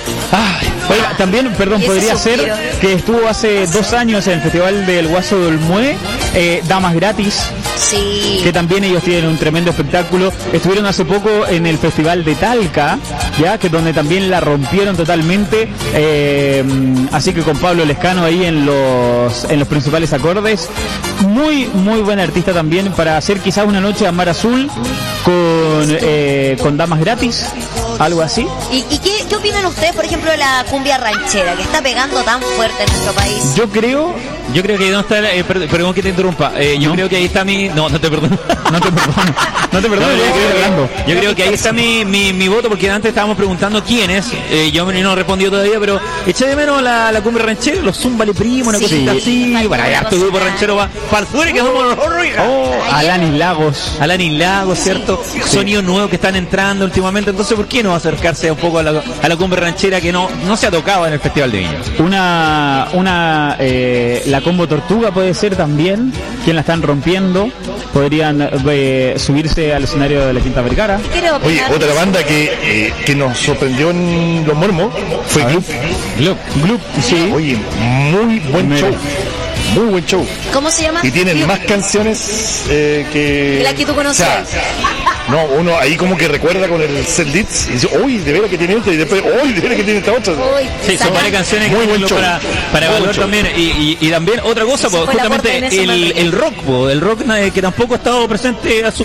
Ay, Oiga, también, perdón, Y ese podría suspiro. ser que estuvo hace dos años en el Festival del Guaso del Mue, eh, Damas Gratis, Sí. que también ellos tienen un tremendo espectáculo. Estuvieron hace poco en el Festival de Talca, ya que donde también la rompieron totalmente. Eh, así que con Pablo Lescano ahí en los en los principales acordes. Muy, muy buen artista también para hacer quizás una noche a Mar Azul con, eh, con Damas Gratis, algo así. ¿Y, y qué, qué opinan ustedes, por ejemplo, de la cumbia ranchera, que está pegando tan fuerte en nuestro país? Yo creo, yo creo que ahí no está, eh, perdón, perdón que te interrumpa, eh, yo ¿No? creo que ahí está mi, no, no te perdono. no te perdono, no te No, perdono, yo, yo estoy creo hablando. que, yo creo que ahí está mi, mi, mi voto, porque antes estábamos preguntando quién es, eh, yo no he respondido todavía, pero eché de menos la, la cumbia ranchera, los Zumbale Primo, una Sí. cosita así, Sí. para allá, tu grupo ranchero va para el sur, que somos los Oh, Alanis Lagos. Alanis Lagos, ¿cierto? Sonidos nuevos que están entrando últimamente, entonces ¿por qué no acercarse un poco a la, a la cumbia ranchera que no, no se ha tocado en el Festival de Viña? Una, una, eh, la combo Tortuga puede ser también, quien la están rompiendo. Podrían eh, subirse al escenario de la Quinta Vergara. Quiero Oye, opinar. otra banda que, eh, que nos sorprendió en Los Mormos fue Gloop. Gloop, Gloop, sí. Oye, muy buen Mira. show. Muy buen show. ¿Cómo se llama? Y tienen Club. más canciones eh, que... Que la que tú conocías. O sea, no, uno ahí como que recuerda con el set list y dice, uy, de veras que tiene esta, y después, uy, de veras que tiene esta otra. Uy, Sí, son sacan- varias canciones que Muy tienen buen show. para, para Muy evaluar buen show. también. Y, y, y también otra cosa, pues, fue el aporte justamente de Nelson el, Manrique. el rock, pues, el rock eh, que tampoco ha estado presente a su...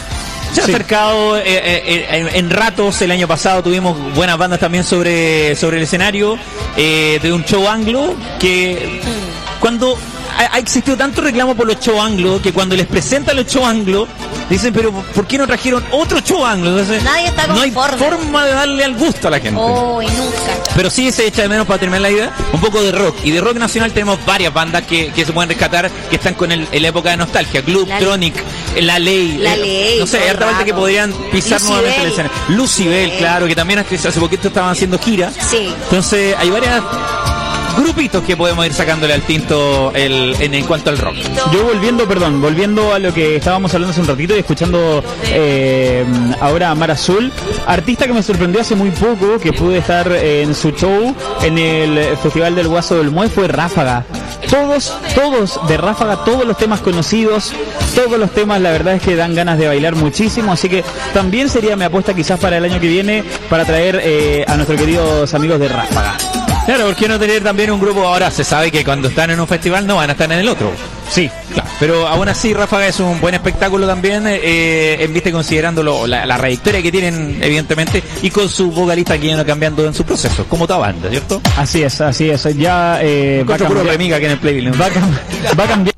Se ha Sí. acercado eh, eh, en, en ratos. El año pasado tuvimos buenas bandas también sobre, sobre el escenario eh, de un show anglo que cuando ha, ha existido tanto reclamo por los show anglo que cuando les presentan los show anglo dicen, pero ¿por qué no trajeron otro show anglo? Entonces, Nadie está no hay conforme. forma de darle al gusto a la gente. Uy, nunca. Pero sí se echa de menos, para terminar la idea, un poco de rock. Y de rock nacional tenemos varias bandas que, que se pueden rescatar, que están con el, en la época de nostalgia. Club, La- Tronic, La Ley. La eh, Ley, No sé, todo hay el harta banda que rato. podrían pisar Lucibel. nuevamente el escenario. Lucibel, Sí. claro, que también hace hace poquito estaban haciendo gira. Sí. Entonces hay varias grupitos que podemos ir sacándole al tinto el, en, en cuanto al rock. Yo volviendo, perdón, volviendo a lo que estábamos hablando hace un ratito y escuchando eh, ahora a Mar Azul, artista que me sorprendió hace muy poco, que pude estar en su show en el Festival del Guaso del Mue, fue Ráfaga. Todos, todos de Ráfaga, todos los temas conocidos, todos los temas, la verdad es que dan ganas de bailar muchísimo, así que también sería mi apuesta quizás para el año que viene, para traer eh, a nuestros queridos amigos de Ráfaga. Claro, ¿por qué no tener también un grupo? Ahora se sabe que cuando están en un festival no van a estar en el otro. Sí, Claro, pero aún así Ráfaga es un buen espectáculo también, eh, en viste considerando lo- la, la trayectoria que tienen evidentemente y con su vocalista que iban cambiando en su proceso, como toda banda, ¿cierto? así es, así es. Ya eh, va, a Encuentro puro cambiar, remiga aquí en el playlist. va, a cam- va a cambiar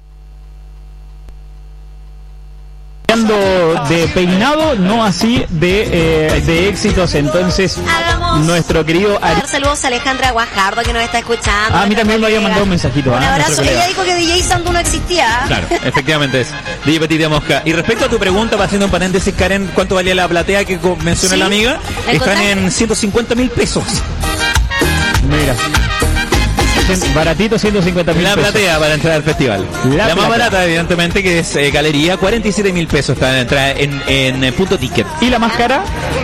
de peinado, no así de, eh, de éxitos. Entonces, Hagamos. nuestro querido Ari. Dar saludos a Alejandra Guajardo que nos está escuchando. Ah, a mí nuestra también me había colega. mandado un mensajito. Un ah, abrazo. nuestro colega. Ella dijo que D J Sandu no existía. Claro, efectivamente es. D J Petit de Mosca. Y respecto a tu pregunta, va haciendo un paréntesis, Karen, ¿cuánto valía la platea que co- mencionó Sí, la amiga? ¿la Están encontraste? en ciento cincuenta mil pesos. Mira. Cien- Baratito, ciento cincuenta mil La pesos. platea para entrar al festival. La La, más platea. barata, evidentemente, que es eh, Galería, cuarenta y siete mil pesos está en entrada en, en, eh, punto ticket. ¿Y la máscara?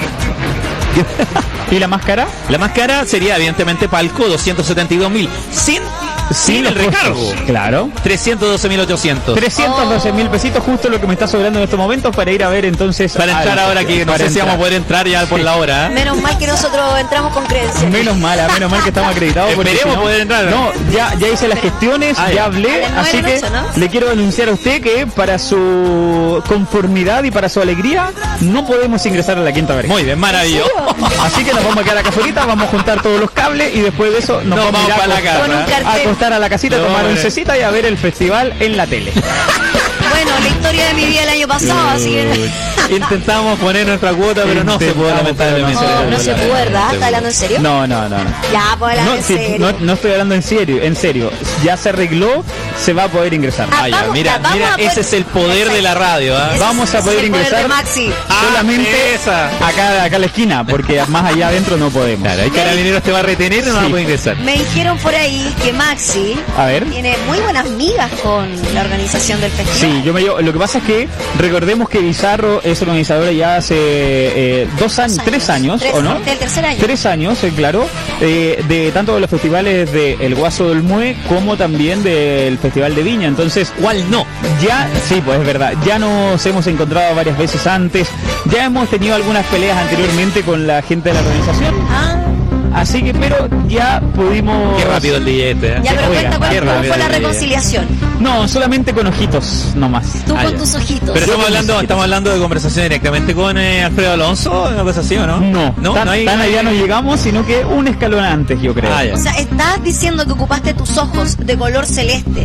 ¿Y la máscara? La más cara sería, evidentemente, Palco, doscientos setenta y dos mil. Sin, sin el los costos. recargo. Claro. trescientos doce mil ochocientos. trescientos doce mil pesitos, justo lo que me está sobrando en estos momentos para ir a ver entonces. Para entrar al- ahora, que no para sé si entrar. vamos a poder entrar ya por la hora. ¿eh? Menos mal que nosotros entramos con credenciales. Menos mal, ah, menos mal que estamos acreditados. porque Esperemos si no- poder entrar. No, ya, ya hice las gestiones, Ah, ya ya. A hablé, las nueve así de la que noche, ¿no? le quiero anunciar a usted que para su conformidad y para su alegría no podemos ingresar a la Quinta Vergara. Muy bien, maravilloso. Así que nos vamos a quedar acá solita, vamos a juntar todos los cables y después de eso nos, Nos vamos, vamos a ir a para la acostar- casa. Con un a cartel. acostar a la casita, No, tomar hombre. oncecita y a ver el festival en la tele. Bueno, con la historia de mi vida el año pasado, así que... Intentamos poner nuestra cuota, pero no se pudo, lamentablemente. No, no se pudo, ¿verdad? ¿Estás hablando en serio? No, no, no, no. Ya, pues hablando No, en sí, serio. no, no estoy hablando en serio, en serio. Ya se arregló, se va a poder ingresar. Ah, Ah, ya, vamos, mira, ya, vamos mira, a poder- ese es el poder de la radio, ¿ah? Ese es- Vamos a ese poder es el poder ingresar de Maxi. solamente Ah, esa. acá, acá a la esquina, porque más allá adentro no podemos. Claro, hay carabineros te va a retener y no Sí. va a poder ingresar. Me dijeron por ahí que Maxi A ver. tiene muy buenas migas con la organización del festival. Sí, yo me llevo. Lo que pasa es que recordemos que Bizarro es organizadora ya hace eh, dos años, tres años, Tres- ¿o no? Del tercer año. Tres años, eh, claro, eh, de tanto de los festivales de El Guaso del Mue como también del Festival de Viña. Entonces, ¿Cuál no? ya, sí, pues es verdad, ya nos hemos encontrado varias veces antes, ya hemos tenido algunas peleas anteriormente con la gente de la organización, Ah, así que, pero ya pudimos... Qué rápido el billete, ¿eh? ya, pero Oiga, cuenta cuál qué cómo rápido fue la el día. reconciliación. No, solamente con ojitos nomás. Tú Ah, con ya. tus ojitos. Pero estamos Yo hablando, necesito. estamos hablando de conversación directamente con eh, Alfredo Alonso, una cosa así, ¿o no? No, no, tan, no hay... tan allá no llegamos, sino que un escalón antes, yo creo. Ah, ya. O sea, estás diciendo que ocupaste tus ojos de color celeste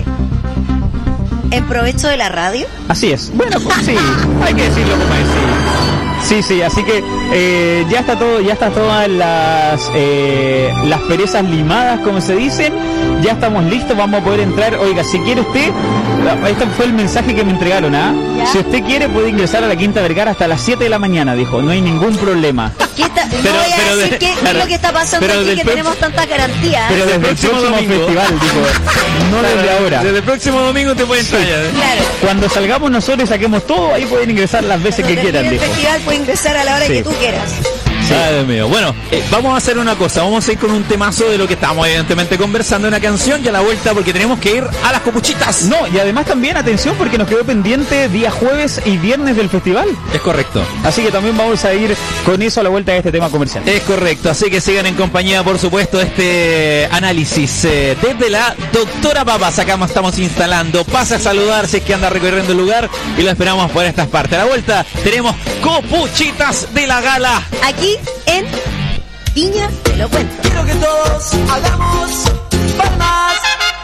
en provecho de la radio. Así es. Bueno, pues sí, hay que decirlo como es. Sí, sí, sí, así que eh, ya está todo, ya está todas las eh, las perezas limadas, como se dicen. Ya estamos listos, vamos a poder entrar. Oiga, si quiere usted, este fue el mensaje que me entregaron, ¿ah? ¿Ya? Si usted quiere puede ingresar a la Quinta Vergara hasta las siete de la mañana, dijo. No hay ningún problema. ¿Qué está- no Pero- voy a pero decir de- qué, qué claro, es lo que está pasando pero aquí, del que pro- tenemos tantas garantías. Pero desde el próximo próximo domingo. festival, dijo. No desde ahora. Desde el próximo domingo te pueden entrar ya, ¿eh? Claro. Cuando salgamos nosotros y saquemos todo, ahí pueden ingresar las veces que Cuando quieran, termine dijo. el festival puede ingresar a la hora Sí. que tú quieras. Ay, Dios mío. Bueno, eh, vamos a hacer una cosa. Vamos a ir con un temazo de lo que estamos evidentemente conversando, una canción y a la vuelta porque tenemos que ir a las copuchitas. No, y además también, atención, porque nos quedó pendiente día jueves y viernes del festival. Es correcto. Así que también vamos a ir con eso a la vuelta de este tema comercial. Es correcto, así que sigan en compañía, por supuesto, de este análisis eh, desde la doctora Papas. Acá estamos instalando. Pasa a saludar si es que anda recorriendo el lugar y lo esperamos por estas partes. A la vuelta tenemos copuchitas de la gala. Aquí en Viña te lo cuento. Quiero que todos hagamos palmas.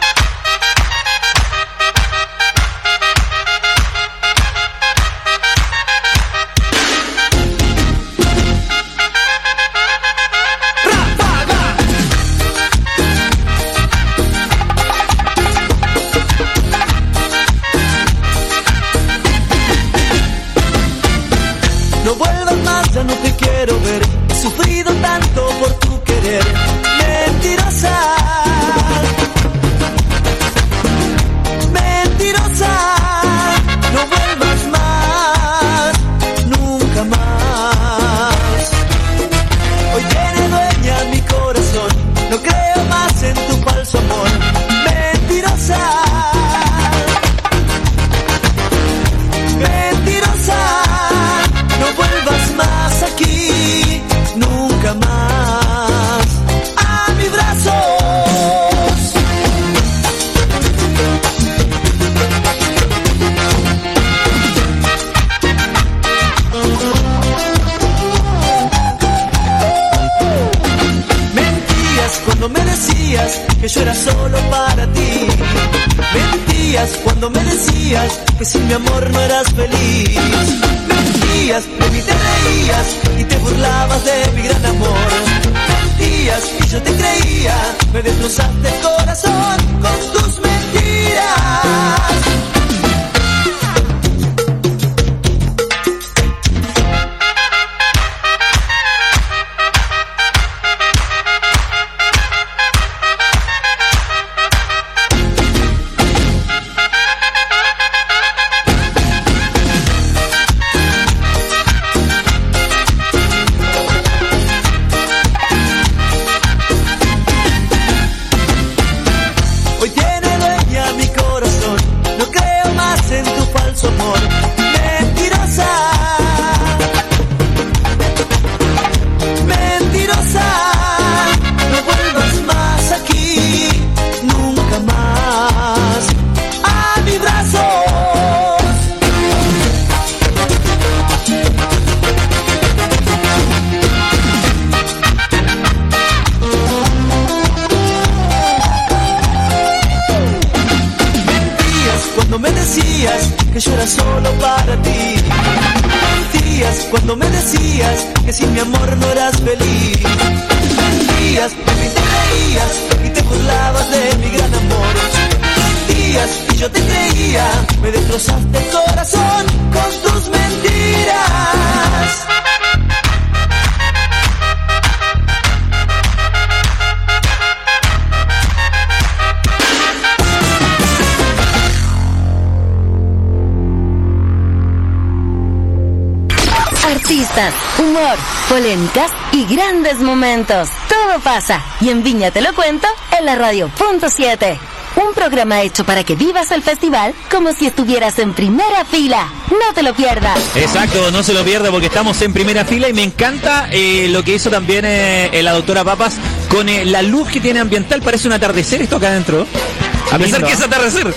¡Ráfaga! No vuelvas más, ya no te quiero ver. He sufrido tanto por tu querer. Mentirosa. Mentirosa. No vuelvas más. Nunca más. Hoy tiene dueña mi corazón. No creo más en tu falso amor. Mentirosa. Mentirosa. No vuelvas más aquí, nunca más a mis brazos. Mentías cuando me decías que yo era solo para ti. Mentías cuando me decías que sin mi amor no eras feliz. Mentías, de mí te reías y te burlabas de mi gran amor. Mentías y yo te creía, me destrozaste el corazón con tus mentiras. Hoy tiene dueña mi corazón, no creo más en tu falso amor. Mentirosa. Mentirosa. No vuelvas más aquí, nunca más a mis brazos. Mentías cuando me decías que yo era solo para ti. Mentías cuando me decías que sin mi amor no eras feliz. Mentías, baby, te reías y te burlabas de mi gran amor. Mentías y yo te creía, me destrozaste el corazón con tus mentiras. Artistas, humor, polémicas y grandes momentos. Todo pasa. Y en Viña Te Lo Cuento, en la radio punto siete. Un programa hecho para que vivas el festival como si estuvieras en primera fila. No te lo pierdas. Exacto, no se lo pierda porque estamos en primera fila y me encanta eh, lo que hizo también eh, la doctora Papas con eh, la luz que tiene ambiental. Parece un atardecer esto acá adentro. A pesar Lindo. que es atardecer.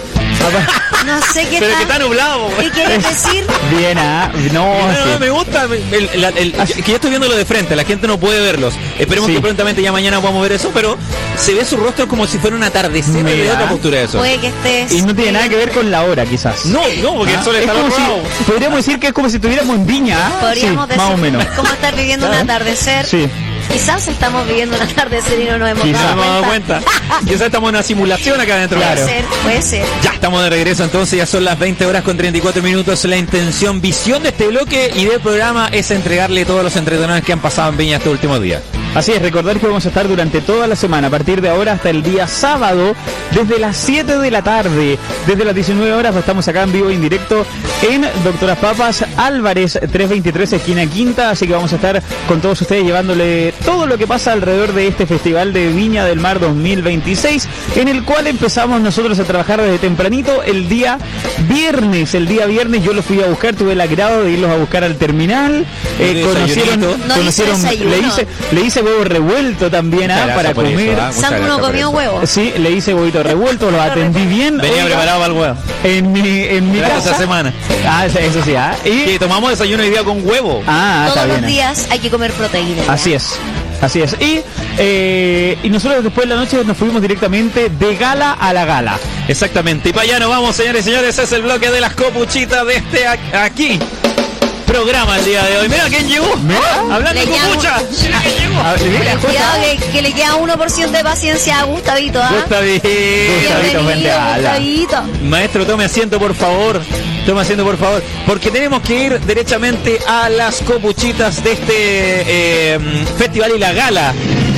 No sé qué Pero tal. que está nublado. ¿Qué quieres decir? Bien, ah, no, No, no, sí. no, me gusta el, el- el- que yo estoy viéndolo de frente, la gente no puede verlos. Esperemos Sí. que prontamente ya mañana podamos ver eso, pero se ve su rostro como si fuera un atardecer. Me Mira. da otra postura de eso. Puede que estés. Y no tiene nada que ver con la hora, quizás. No, no, porque Ah, el sol es está al como otro lado. si, podríamos decir que es como si estuviéramos en Viña. ¿ah? Podríamos Sí, decir más o menos. cómo estar viviendo un ¿Sabes? atardecer. Sí. Quizás estamos viviendo un atardecer y no nos hemos No dado nos hemos dado cuenta. cuenta. Quizás estamos en una simulación acá adentro. Puede Claro. ser, puede ser. Ya estamos de regreso, entonces ya son las veinte horas con treinta y cuatro minutos. La intención, visión de este bloque y del programa es entregarle todos los entretenedores que han pasado en Viña estos últimos días. Así es, recordar que vamos a estar durante toda la semana, a partir de ahora hasta el día sábado, desde las siete de la tarde, desde las diecinueve horas, estamos acá en vivo y en directo en Doctoras Papas, Álvarez trescientos veintitrés, esquina Quinta, así que vamos a estar con todos ustedes llevándole todo lo que pasa alrededor de este Festival de Viña del Mar dos mil veintiséis, en el cual empezamos nosotros a trabajar desde tempranito el día viernes. El día viernes yo los fui a buscar, tuve el agrado de irlos a buscar al terminal, eh, Un conocieron, desayunito. No conocieron hice desayuno. le hice, le hice huevo revuelto también ah, Muchas para gracias por comer. eso, ah, muchas Santo no gracias por comió eso. huevo. Sí, le hice huevito revuelto, lo atendí bien. Venía Oiga, preparado para el huevo. en mi, en mi Gracias casa. esta semana. Ah, eso eso sí, ah. Y, Que tomamos desayuno hoy día con huevo. ah, está Todos los bien. días hay que comer proteína. ¿ya? Así es. Así es. Y, eh, y nosotros después de la noche nos fuimos directamente de gala a la gala. Exactamente. Y para allá nos vamos, señores y señores. Es el bloque de las copuchitas de este a- aquí. Programa el día de hoy. Mira quién llegó. Mira. Hablando Le de llamo- copucha. Mira quién llegó. A ver, mira, Cuidado que, que le queda uno por ciento de paciencia a Gustavito, ¿ah? Gustavito. Gustavito, Bienvenido, vente a ala. Gustavito. Maestro, tome asiento, por favor. Tome asiento, por favor. Porque tenemos que ir derechamente a las copuchitas de este eh, festival y la gala.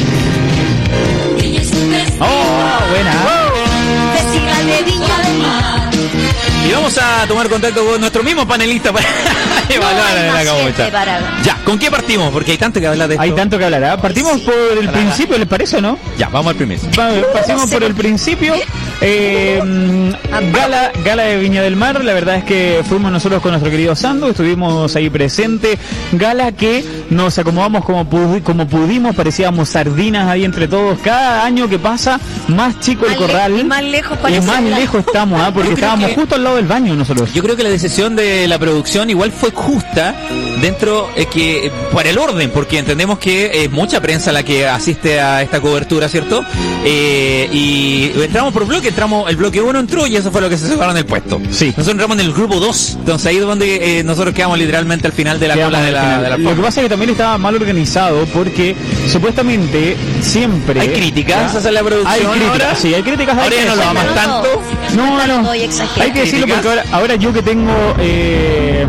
Oh, buena. Festival de Viña del Mar. Y vamos a tomar contacto con nuestro mismo panelista para evaluar hay la más copucha. gente para- Ya, ¿con qué partimos? Porque hay tanto que hablar de esto. Hay tanto que hablar. ¿ah? Partimos por el principio, ¿les parece o no? Ya, vamos al primer. Va- Partimos por el principio. Eh, mm, gala, gala de Viña del Mar, la verdad es que fuimos nosotros con nuestro querido Sando, estuvimos ahí presente. Gala que nos acomodamos como, pudi- como pudimos, parecíamos sardinas ahí entre todos. Cada año que pasa, más chico el Más le- corral. y más lejos y parece más la- lejos estamos, ¿ah? porque Yo creo estábamos que- justo al lado del baño nosotros. Yo creo que la decisión de la producción igual fue justa dentro eh, que para el orden, porque entendemos que es mucha prensa la que asiste a esta cobertura, ¿cierto? Eh, y entramos por bloque, entramos, el bloque uno entró y eso fue lo que se separaron el puesto. Sí. Nosotros entramos en el grupo dos, entonces ahí es donde eh, nosotros quedamos literalmente al final de la Quedamos cola de al la, final. de la Lo que forma. pasa es que también estaba mal organizado porque supuestamente siempre Hay críticas ¿ya? hacia la producción Hay críticas, ahora. sí, hay críticas. hay Ahora ya que no lo decirlo. amas tanto. No, no, Estoy exagerando. hay que decirlo ¿Críticas? porque ahora, ahora yo que tengo eh,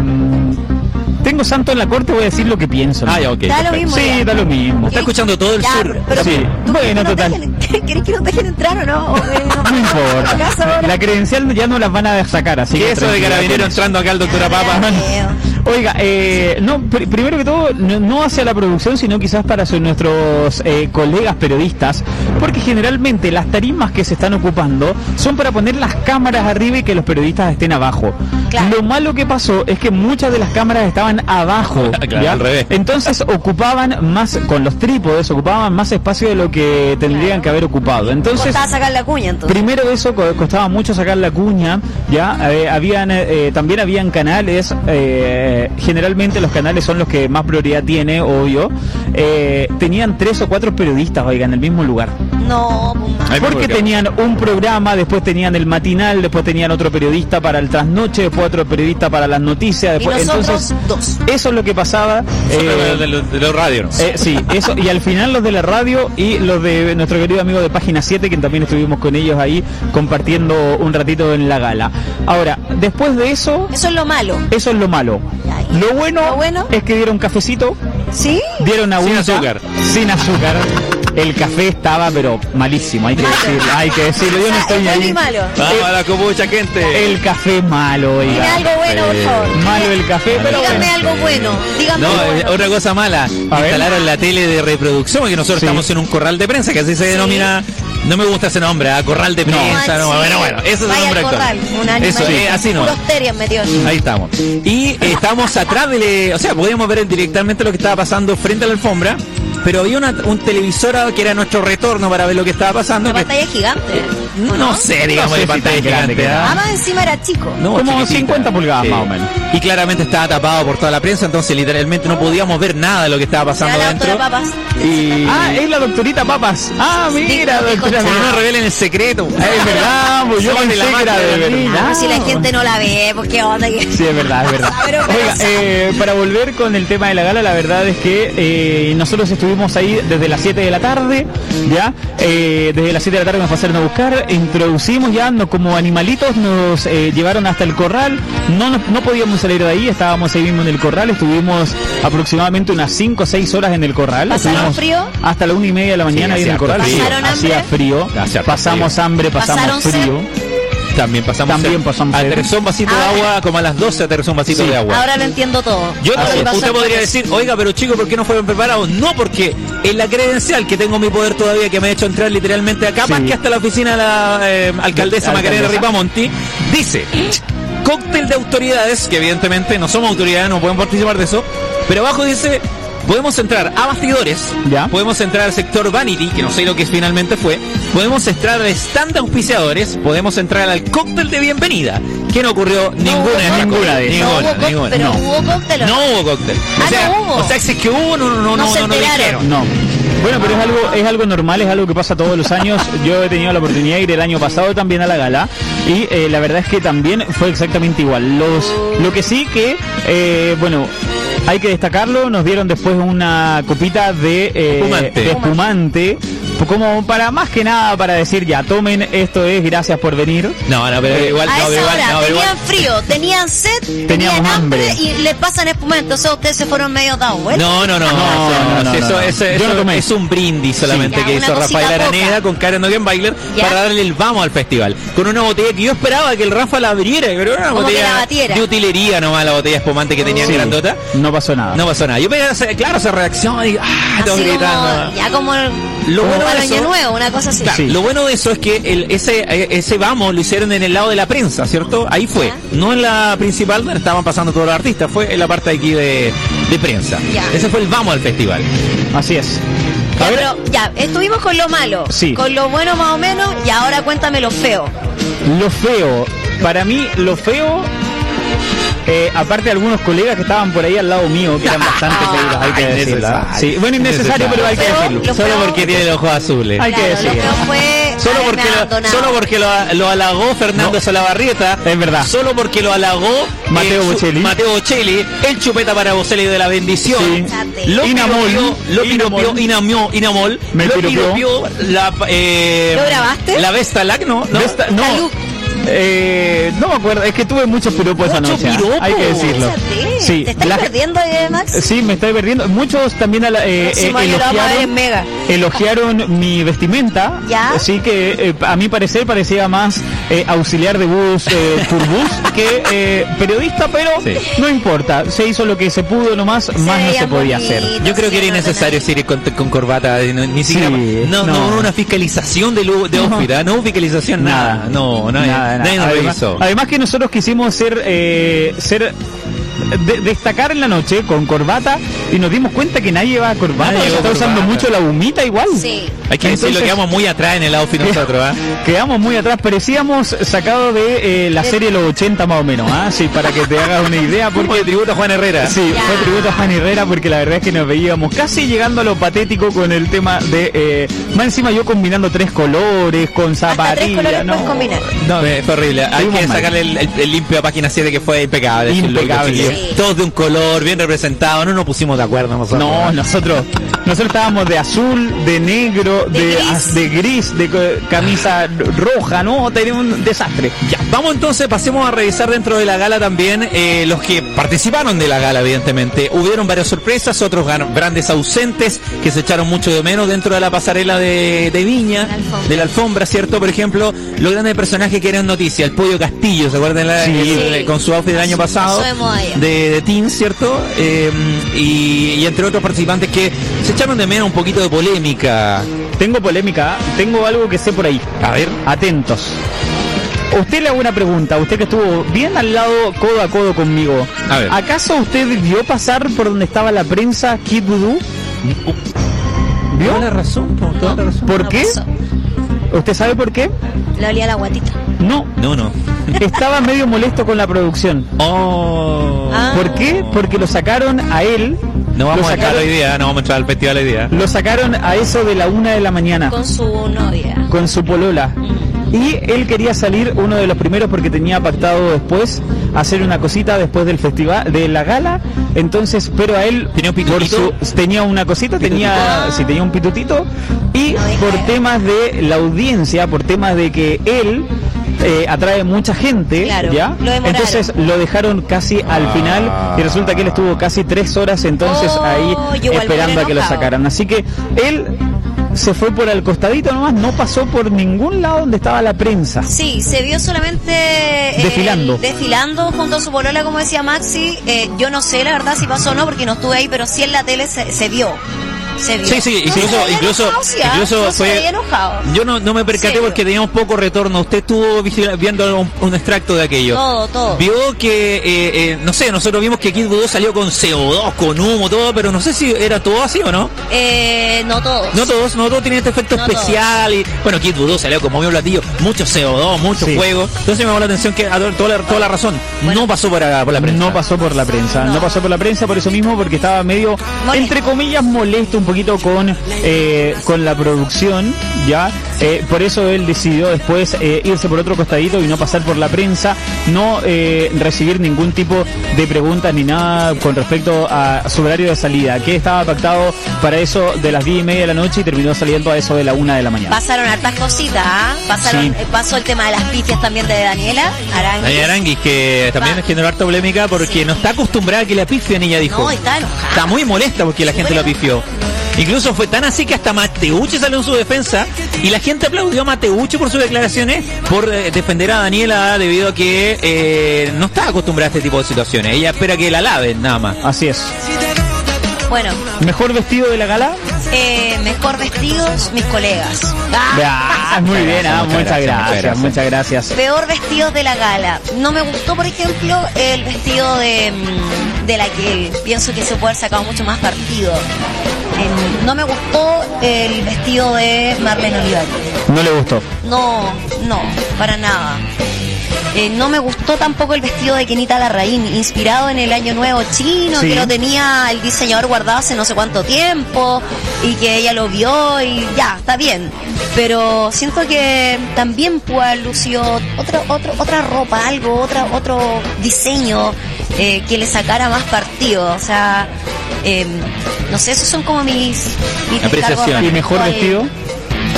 tengo santo en la corte voy a decir lo que pienso. ¿no? Ah, ya, ok. Da lo perfecto. mismo. Sí, ya. da lo mismo. Está escuchando todo el Ya, sur. pero Sí. ¿tú Bueno, querés que nos total. dejen- ¿Querés que nos dejen entrar o no? ¿O, eh, nos No vamos a importa. casa ahora? La credencial ya no las van a sacar, así ¿Qué que es eso de tranquilidad carabinero con eso. entrando acá al doctora Papa? Oiga, eh, no, pr- primero que todo, no, no hacia la producción, sino quizás para su- nuestros eh, colegas periodistas, porque generalmente las tarimas que se están ocupando son para poner las cámaras arriba y que los periodistas estén abajo. Claro. Lo malo que pasó es que muchas de las cámaras estaban abajo, Claro, ¿ya? al revés. Entonces ocupaban más, con los trípodes, ocupaban más espacio de lo que tendrían que haber ocupado. Entonces, Costaba sacar la cuña entonces. primero eso co- costaba mucho sacar la cuña, ya eh, habían eh, también habían canales, eh, generalmente los canales son los que más prioridad tiene, obvio. Eh, tenían tres o cuatro periodistas, oiga, en el mismo lugar. No, Ay, porque ¿por qué? tenían un programa, después tenían el matinal, después tenían otro periodista para el trasnoche, después otro periodista para las noticias, y después nosotros entonces dos. eso es lo que pasaba. Eh, eh, de, los, de los radios. Eh, sí, eso, y al final los de la radio y los de nuestro querido amigo de Página siete, que también estuvimos con ellos ahí compartiendo un ratito en la gala. Ahora, después de eso, Eso es lo malo. eso es lo malo. Lo bueno, Lo bueno. es que dieron cafecito, ¿Sí? dieron agüita, Sin azúcar. sin azúcar. El café estaba, pero malísimo, hay que decirlo, hay que decirlo. Yo no O sea, estoy es bueno ahí. y malo. Vamos a la copucha, gente. El café malo, Dime oiga. algo bueno, por favor. Malo el café, pero Dígame bueno. algo bueno. Dígame No, algo eh, bueno. otra cosa mala. A ver. Instalaron la tele de reproducción, porque nosotros Sí. estamos en un corral de prensa, que así se Sí. denomina. No me gusta ese nombre, ¿ah? Corral de No. prensa. No, sí. bueno, bueno, ese es el Vaya nombre al corral, actual. un animal. Eso, eh, así no. Puros terias metió. Ahí estamos. Y eh, estábamos atrás de... O sea, podíamos ver directamente lo que estaba pasando frente a la alfombra, pero había una, un televisor que era nuestro retorno para ver lo que estaba pasando. Una que- pantalla gigante. ¿o no, sé, digamos, No sé de si pantalla tan grande gigante. que era. ¿ah? Ah, más encima era chico. No, Como chiquitita. cincuenta pulgadas, más o menos. Y claramente estaba tapado por toda la prensa, entonces literalmente no podíamos ver nada de lo que estaba pasando Era la dentro. doctora Papas. Y... Ah, es la doctorita Papas. Ah, mira, Dijo- dijo doctora. Que no chao. nos revelen el secreto. Es verdad, pues yo Somos de pensé la que era máquina de de la verdad. Ah, si la gente no la ve, pues qué onda. que- Sí, es verdad, es verdad. Pero, pero, Oiga, eh, para volver con el tema de la gala, la verdad es que eh, nosotros estuvimos ahí desde las siete de la tarde, ¿ya? Eh, desde las siete de la tarde nos pasaron a buscar, introducimos ya, no, como animalitos, nos eh, llevaron hasta el corral, no, nos- no podíamos salir de ahí, estábamos ahí mismo en el corral, estuvimos aproximadamente unas cinco o seis horas en el corral. ¿Pasaron Estuvimos frío? Hasta la una y media de la mañana ahí en hacía el corral. harto Sí, frío. ¿Pasaron hacía hambre? frío, Hacía harto pasamos frío. hambre, pasamos ¿Pasaron sed? frío. También pasamos. También pasamos sed. Aterrizó un vasito Ahora- de agua, como a las doce aterrizó un vasito Sí. de agua. Ahora lo entiendo todo. Yo Todo lo que no, pasó usted en podría Conversa. decir, oiga, pero chicos, ¿por qué no fueron preparados? No, porque en la credencial que tengo mi poder todavía, que me ha hecho entrar literalmente acá, Sí. más que hasta la oficina de la eh, alcaldesa De- Macarena alcaldesa. Ripamonti, dice, cóctel de autoridades, que evidentemente no somos autoridades, no podemos participar de eso, pero abajo dice, podemos entrar a bastidores, Ya. podemos entrar al sector Vanity, que no sé lo que finalmente fue, podemos entrar al stand de auspiciadores, podemos entrar al cóctel de bienvenida, que no ocurrió ninguna, hubo de ninguna de esas. No hubo Ninguna, cóctel, ninguna. pero No. hubo cóctel. ¿o No hubo cóctel. Ah, o sea, no hubo. O sea, si es que hubo, no, no, no, No no, se no, no enteraron. dijeron. No. Bueno, pero es algo, es algo normal, es algo que pasa todos los años. Yo he tenido la oportunidad de ir el año pasado también a la gala y eh, la verdad es que también fue exactamente igual. Los, lo que sí que, eh, bueno, hay que destacarlo, nos dieron después una copita de, eh, Espumante. de espumante, como para más que nada para decir ya, tomen, esto es, gracias por venir. No, no, pero Eh, igual, A no, esa pero igual, hora no, pero igual. tenían frío, tenían sed, Teníamos tenían hambre, hambre. y le pasan espumante. O sea, ustedes se fueron medio dados vuelta. No, no, no, No, no, no, sí, no, eso, no. eso, Yo eso no tomé. es un brindis solamente Ya, que una hizo cosita Rafael poca. Araneda con Karen Nogenbailer Ya. para darle el vamos al festival. Con una botella que yo esperaba que el Rafa la abriera, pero era una Como que la botella batiera. de utilería nomás, la botella espumante que tenía Sí, grandota. no pasó nada. No pasó nada. Yo pensé, claro, esa reacción, y, ah, todos Así gritando. como, ya como el, Lo como bueno para de el año eso- nuevo, una cosa así. Claro, Sí. lo bueno de eso es que el, ese, eh, ese vamos lo hicieron en el lado de la prensa, ¿cierto? Ahí fue. Ya. No en la principal donde estaban pasando todos los artistas, fue en la parte de aquí de, de prensa. Ya. Ese fue el vamos al festival. Así es. Ya, A ver, pero ya, estuvimos con lo malo, Sí. con lo bueno más o menos, y ahora cuéntame lo feo. lo feo, para mí lo feo, eh, aparte de algunos colegas que estaban por ahí al lado mío, que eran bastante feos, hay que decirlo. Innecesario. Sí, bueno, innecesario, pero hay que Lo feo, decirlo. lo Solo feo- porque tiene los ojos azules. Hay que Claro, lo decirlo. feo fue Solo haberme porque, lo, abandonado. solo porque lo, lo halagó Fernando No. Solabarrieta. Es verdad. Solo porque lo halagó Mateo el chu- Bocelli. Mateo Bocelli, el chupeta para Bocelli de la bendición. Sí. Lo Inamol. piropió, lo Inamol. piropió, Inamol, Inamol. Me lo piropió. piropió la, eh, ¿Lo grabaste? La Vesta Lac, ¿no? ¿no? Vesta- no, Salud. eh, no me acuerdo, es que tuve muchos piropos esa Mucho noche, ¿eh? piropo. hay que decirlo. Fíjate, Sí, ¿te estás la- perdiendo, eh, Max? Sí, me estoy perdiendo. Muchos también a la- eh, eh, Próximo año lo vamos a ver en Mega. elogiaron mi vestimenta. ¿Ya? Así que eh, a mi parecer parecía más eh, auxiliar de bus, eh, turbus, que eh, periodista, pero Sí. no importa. Se hizo lo que se pudo nomás, más no veía se podía bonito. hacer. Yo creo que era Sí, no, innecesario seguir con, con corbata, eh, no- ni siquiera, Sí, no, no, no. hubo una fiscalización de, lu- de No. outfit, ¿ah? No hubo fiscalización, nada, no, nadie, Nada, nada. nadie nos Además, revisó. además que nosotros quisimos ser, eh, ser de- destacar en la noche con corbata y nos dimos cuenta que nadie llevaba corbata. Nadie Se llevaba está usando corbata. mucho la humita igual. Sí. Hay que decirlo, Entonces- quedamos muy atrás en el outfit nosotros, ¿ah? Quedamos muy atrás, parecíamos sacados de eh, la serie Los ochenta más o menos, ¿ah? Sí, para que te hagas una idea. Como Porque de tributo a Juan Herrera. Sí, Ya. fue tributo a Juan Herrera porque la verdad es que nos veíamos casi llegando a lo patético con el tema de... Eh, más encima yo combinando tres colores, con zapatillas. colores no, puedes combinar. No, Fue, fue horrible. Hay Estuvimos que mal. sacarle el, el- el limpio a página siete que fue impecable. ese look, Impecable. chiquillos. Sí. Todos de un color, bien representados. No nos pusimos de acuerdo nosotros. No, nosotros nosotros estábamos de azul, de negro, De de, gris. az- de gris, de co- camisa roja, ¿no? Tenía un desastre. Ya, vamos entonces, pasemos a revisar dentro de la gala también eh, los que participaron de la gala, evidentemente. Hubieron varias sorpresas, otros gan- grandes ausentes que se echaron mucho de menos dentro de la pasarela de, de Viña, La alfombra. de la alfombra, ¿cierto? Por ejemplo, los grandes personajes que eran noticia, el Pollo Castillo, ¿se acuerdan? La- Sí. el- el- con su outfit del año pasado, pasó de moda ya. de, de Teens, ¿cierto? Eh, y, y entre otros participantes que se echaron de menos un poquito de polémica. Tengo polémica, ¿eh? Tengo algo que sé por ahí. A ver. Atentos. Usted le hago una pregunta, usted que estuvo bien al lado, codo a codo conmigo. A ver. ¿Acaso usted vio pasar por donde estaba la prensa Kid Voodoo? ¿Vio? Toda la razón, po, toda la razón. ¿Por No qué? pasó. ¿Usted sabe por qué? Le olía la guatita. No, No, no. estaba medio molesto con la producción. Oh. Ah. ¿Por qué? Porque lo sacaron a él. No vamos lo a entrar sacaron, hoy día, no vamos a entrar al festival hoy día. lo sacaron a eso de la una de la mañana Con su novia. con su polola. Y él quería salir uno de los primeros porque tenía pactado después hacer una cosita después del festival, de la gala. Entonces, pero a él ¿Tenía un por pitutito? su- tenía una cosita, tenía, Ah. sí, tenía un pitutito. Y No deja por de- temas de la audiencia, por temas de que él eh, atrae mucha gente, Claro, ¿ya? lo demoraron. Entonces lo dejaron casi al final y resulta que él estuvo casi tres horas entonces Oh, ahí yo igual me esperando hubiera a que lo enojado. sacaran. Así que él se fue por el costadito nomás, no pasó por ningún lado donde estaba la prensa. Sí, se vio solamente eh, Desfilando. desfilando junto a su polola, como decía Maxi. Eh, yo no sé la verdad si pasó o no, porque no estuve ahí, pero sí en la tele se, se vio. Se vio. Sí, sí, No se incluso, veía incluso, enojado, sí, ¿ah? incluso No se fue. veía enojado. Yo no, no me percaté Serio. porque teníamos poco retorno. Usted estuvo vigila- viendo un, un extracto de aquello. Todo, todo. Vio que, eh, eh, no sé, nosotros vimos que Kid Voodoo salió con C O dos, con humo, todo, pero no sé si era todo así o no. Eh, no todos. No todos, no todos tienen este efecto No especial. Y, bueno, Kid Voodoo salió como mi platillo, mucho C O dos, mucho Sí. fuego. Entonces me llamó la atención que a toda la, toda la razón. Bueno. No pasó por, la- por la prensa. No pasó por la prensa, no. No. pasó por la prensa por eso mismo, porque estaba medio, Molesto. entre comillas, molesto un poquito con eh, con la producción, ya. Eh, por eso él decidió después eh, irse por otro costadito y no pasar por la prensa, no eh, recibir ningún tipo de preguntas ni nada con respecto a su horario de salida, que estaba pactado para eso de las diez y media de la noche y terminó saliendo a eso de la una de la mañana. Pasaron hartas cositas, ¿ah? Pasaron, Sí. eh, pasó el tema de las pifias también de Daniela Aranguis. Daniela Aranguis, que también Va. generó harta polémica porque Sí. no está acostumbrada a que la pifien, ella dijo. No, está enojada. Está muy molesta porque la gente la pifió. Incluso fue tan así que hasta Mateucci salió en su defensa y la gente aplaudió a Mateucci por sus declaraciones por eh, defender a Daniela debido a que eh, no está acostumbrada a este tipo de situaciones. Ella espera que la laven nada más. Así es. Bueno, ¿Mejor vestido de la gala? eh, mejor vestidos, mis colegas. Ah, muy bien, ah, Muchas muchas gracias, gracias, muchas gracias. muchas gracias. Peor vestidos de la gala. No me gustó, por ejemplo, el vestido de, mm, de la que pienso que se puede haber sacado mucho más partido. Eh, no me gustó el vestido de Marlene Olivari. No le gustó. No, no, para nada. Eh, no me gustó tampoco el vestido de Kenita Larraín, inspirado en el Año Nuevo chino, Sí. que lo tenía el diseñador guardado hace no sé cuánto tiempo y que ella lo vio y ya, está bien. Pero siento que también pudo haber lucido otro, otro, otra ropa, algo, otra, otro diseño eh, que le sacara más partido. O sea, eh, no sé, esos son como mis, mis Apreciación. descargos ¿Y mejor respecto al- vestido?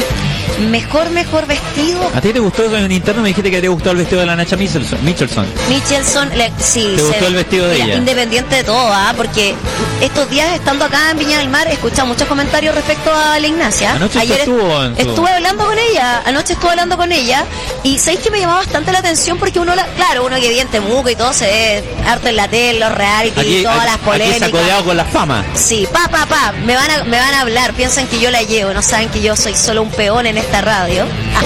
Mejor, mejor vestido. ¿A ti te gustó eso en interno? Me dijiste que te gustó el vestido de la Nacha Michelson. Michelson. Michelson, le- sí. ¿Te gustó el vestido de mira, ella? Independiente de todo, ¿ah? Porque estos días estando acá en Viña del Mar he escuchado muchos comentarios respecto a la Ignacia. Anoche usted Ayer estuvo en su- estuve hablando con ella día, anoche estuve hablando con ella y sabéis que me llamó bastante la atención porque uno, la, claro, uno que diente muco y todo se ve harto en la tele, los reality, Aquí, todas aquí, las polémicas. aquí sacodeado con la fama. Sí, pa, pa, pa, me van a, me van a hablar, piensan que yo la llevo, no saben que yo soy solo un peón en esta radio.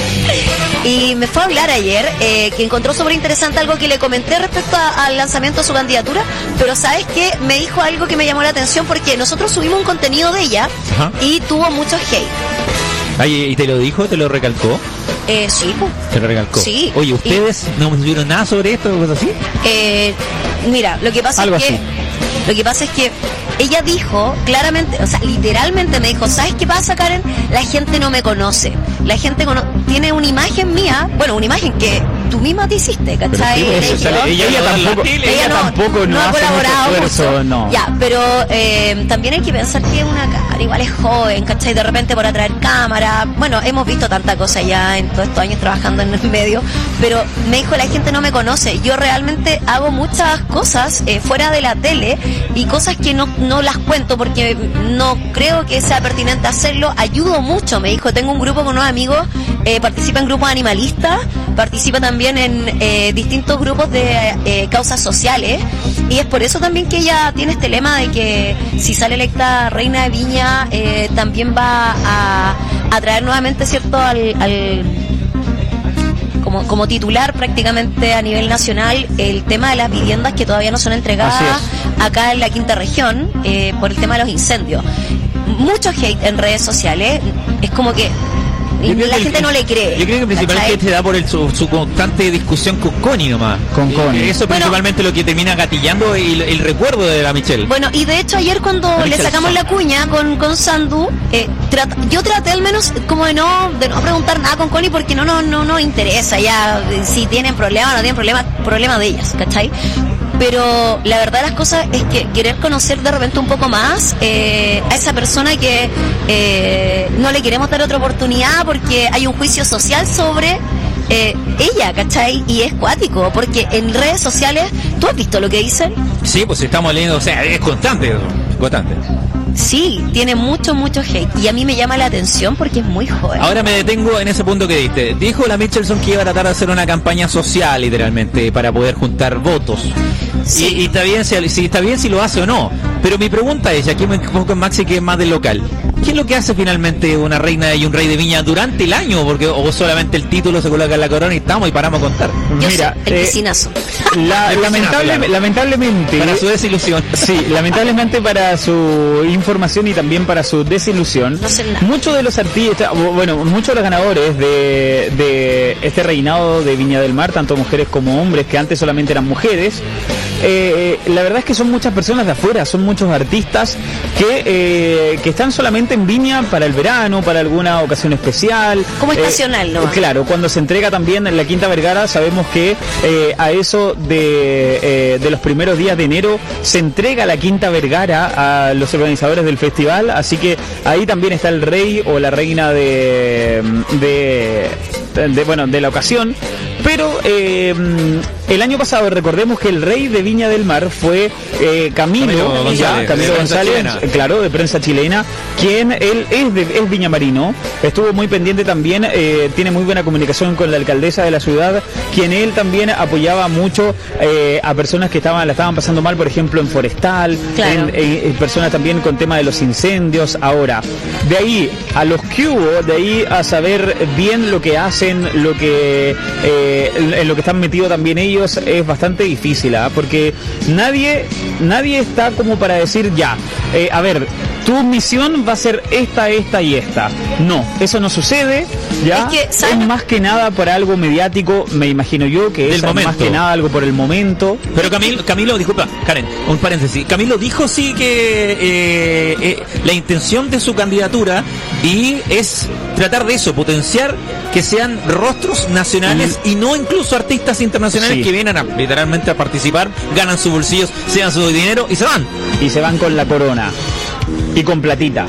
Y me fue a hablar ayer, eh, que encontró súper interesante algo que le comenté respecto a, al lanzamiento de su candidatura, pero ¿sabes qué? Me dijo algo que me llamó la atención porque nosotros subimos un contenido de ella. Ajá. Y tuvo mucho hate. Ay, ¿y te lo dijo? ¿Te lo recalcó? Eh, sí, pues. ¿Te lo recalcó? Sí. Oye, ¿ustedes y... no me subieron nada sobre esto o cosas así? Eh, mira, lo que pasa algo es que... así. Lo que pasa es que ella dijo claramente, o sea, literalmente me dijo, ¿sabes qué pasa, Karen? La gente no me conoce. La gente cono- tiene una imagen mía, bueno, una imagen que tú misma te hiciste, ¿cachai? Sí, ella, o sea, ella, ella, ella tampoco, ella ella no, tampoco no, no ha hace colaborado mucho esfuerzo, mucho. no. Ya, pero eh, también hay que pensar que es una cara, igual es joven, ¿cachai? De repente por atraer cámara. Bueno, hemos visto tanta cosa ya en todos estos años trabajando en el medio, pero me dijo, la gente no me conoce. Yo realmente hago muchas cosas eh, fuera de la tele y cosas que no, no las cuento porque no creo que sea pertinente hacerlo. Ayudo mucho, me dijo, tengo un grupo con unos amigos, eh, participa en grupos animalistas, participa también en eh, distintos grupos de eh, causas sociales, y es por eso también que ella tiene este lema de que si sale electa reina de Viña eh, también va a, a traer nuevamente, cierto, al, al como, como titular prácticamente a nivel nacional el tema de las viviendas que todavía no son entregadas acá en la quinta región eh, por el tema de los incendios. Mucho hate en redes sociales, es como que la gente el, no le cree. Yo creo que principalmente se da por el, su, su constante discusión con Connie nomás. Con Connie. Eso es bueno, principalmente lo que termina gatillando el, el recuerdo de la Michelle. Bueno, y de hecho ayer cuando le sacamos la cuña con, con Sandu, eh, trat, yo traté al menos como de no de no preguntar nada con Connie porque no no no no interesa ya si tienen problemas o no tienen problemas, problema de ellas, ¿cachai? Pero la verdad de las cosas es que querer conocer de repente un poco más eh, a esa persona que eh, no le queremos dar otra oportunidad porque hay un juicio social sobre eh, ella, ¿cachai? Y es cuático, porque en redes sociales, ¿tú has visto lo que dicen? Sí, pues estamos leyendo, o sea, es constante, constante. Sí, tiene mucho, mucho hate. Y a mí me llama la atención porque es muy joven. Ahora me detengo en ese punto que diste. Dijo la Michelson que iba a tratar de hacer una campaña social, literalmente, para poder juntar votos. Sí. Y, y está bien si, si está bien si lo hace o no. Pero mi pregunta es, aquí me enfoco en Maxi, que es más del local. ¿Qué es lo que hace finalmente una reina y un rey de Viña durante el año? Porque o solamente el título se coloca en la corona y estamos y paramos a contar. Yo Mira, sé, el eh, piscinazo. La, el lamentable, piscinazo, claro. Lamentablemente. Para su desilusión. Sí, lamentablemente para su información y también para su desilusión. No sé nada. Muchos de los artistas, bueno, muchos de los ganadores de, de este reinado de Viña del Mar, tanto mujeres como hombres, que antes solamente eran mujeres, eh, la verdad es que son muchas personas de afuera, son muchos artistas que, eh, que están solamente en Viña para el verano, para alguna ocasión especial. Como eh, estacional, ¿no? Claro, cuando se entrega también en la Quinta Vergara, sabemos que eh, a eso de, eh, de los primeros días de enero se entrega la Quinta Vergara a los organizadores del festival, así que ahí también está el rey o la reina de, de, de bueno, de la ocasión. Pero eh, el año pasado recordemos que el rey de Viña del Mar fue eh, Camilo, Camilo González, ya, Camilo de González, prensa chilena. claro, de prensa chilena, quien él es, de, es viñamarino, estuvo muy pendiente también, eh, tiene muy buena comunicación con la alcaldesa de la ciudad, quien él también apoyaba mucho eh, a personas que estaban la estaban pasando mal, por ejemplo en Forestal, claro. en, en, en personas también con tema de los incendios. Ahora, de ahí a los que hubo, de ahí a saber bien lo que hacen, lo que eh, en lo que están metidos también ellos, es bastante difícil, ¿eh? Porque nadie nadie está como para decir ya, eh, a ver, tu misión va a ser esta, esta y esta. No, eso no sucede, ya. Es que, es más que nada por algo mediático, me imagino yo, que Del es momento. más que nada algo por el momento. Pero Camilo, Camilo, disculpa, Karen, un paréntesis. Camilo dijo sí que eh, eh, la intención de su candidatura y es tratar de eso, potenciar que sean rostros nacionales mm. y no incluso artistas internacionales sí. que vienen a, literalmente a participar, ganan sus bolsillos, se dan su dinero y se van. Y se van con la corona. Y con platita.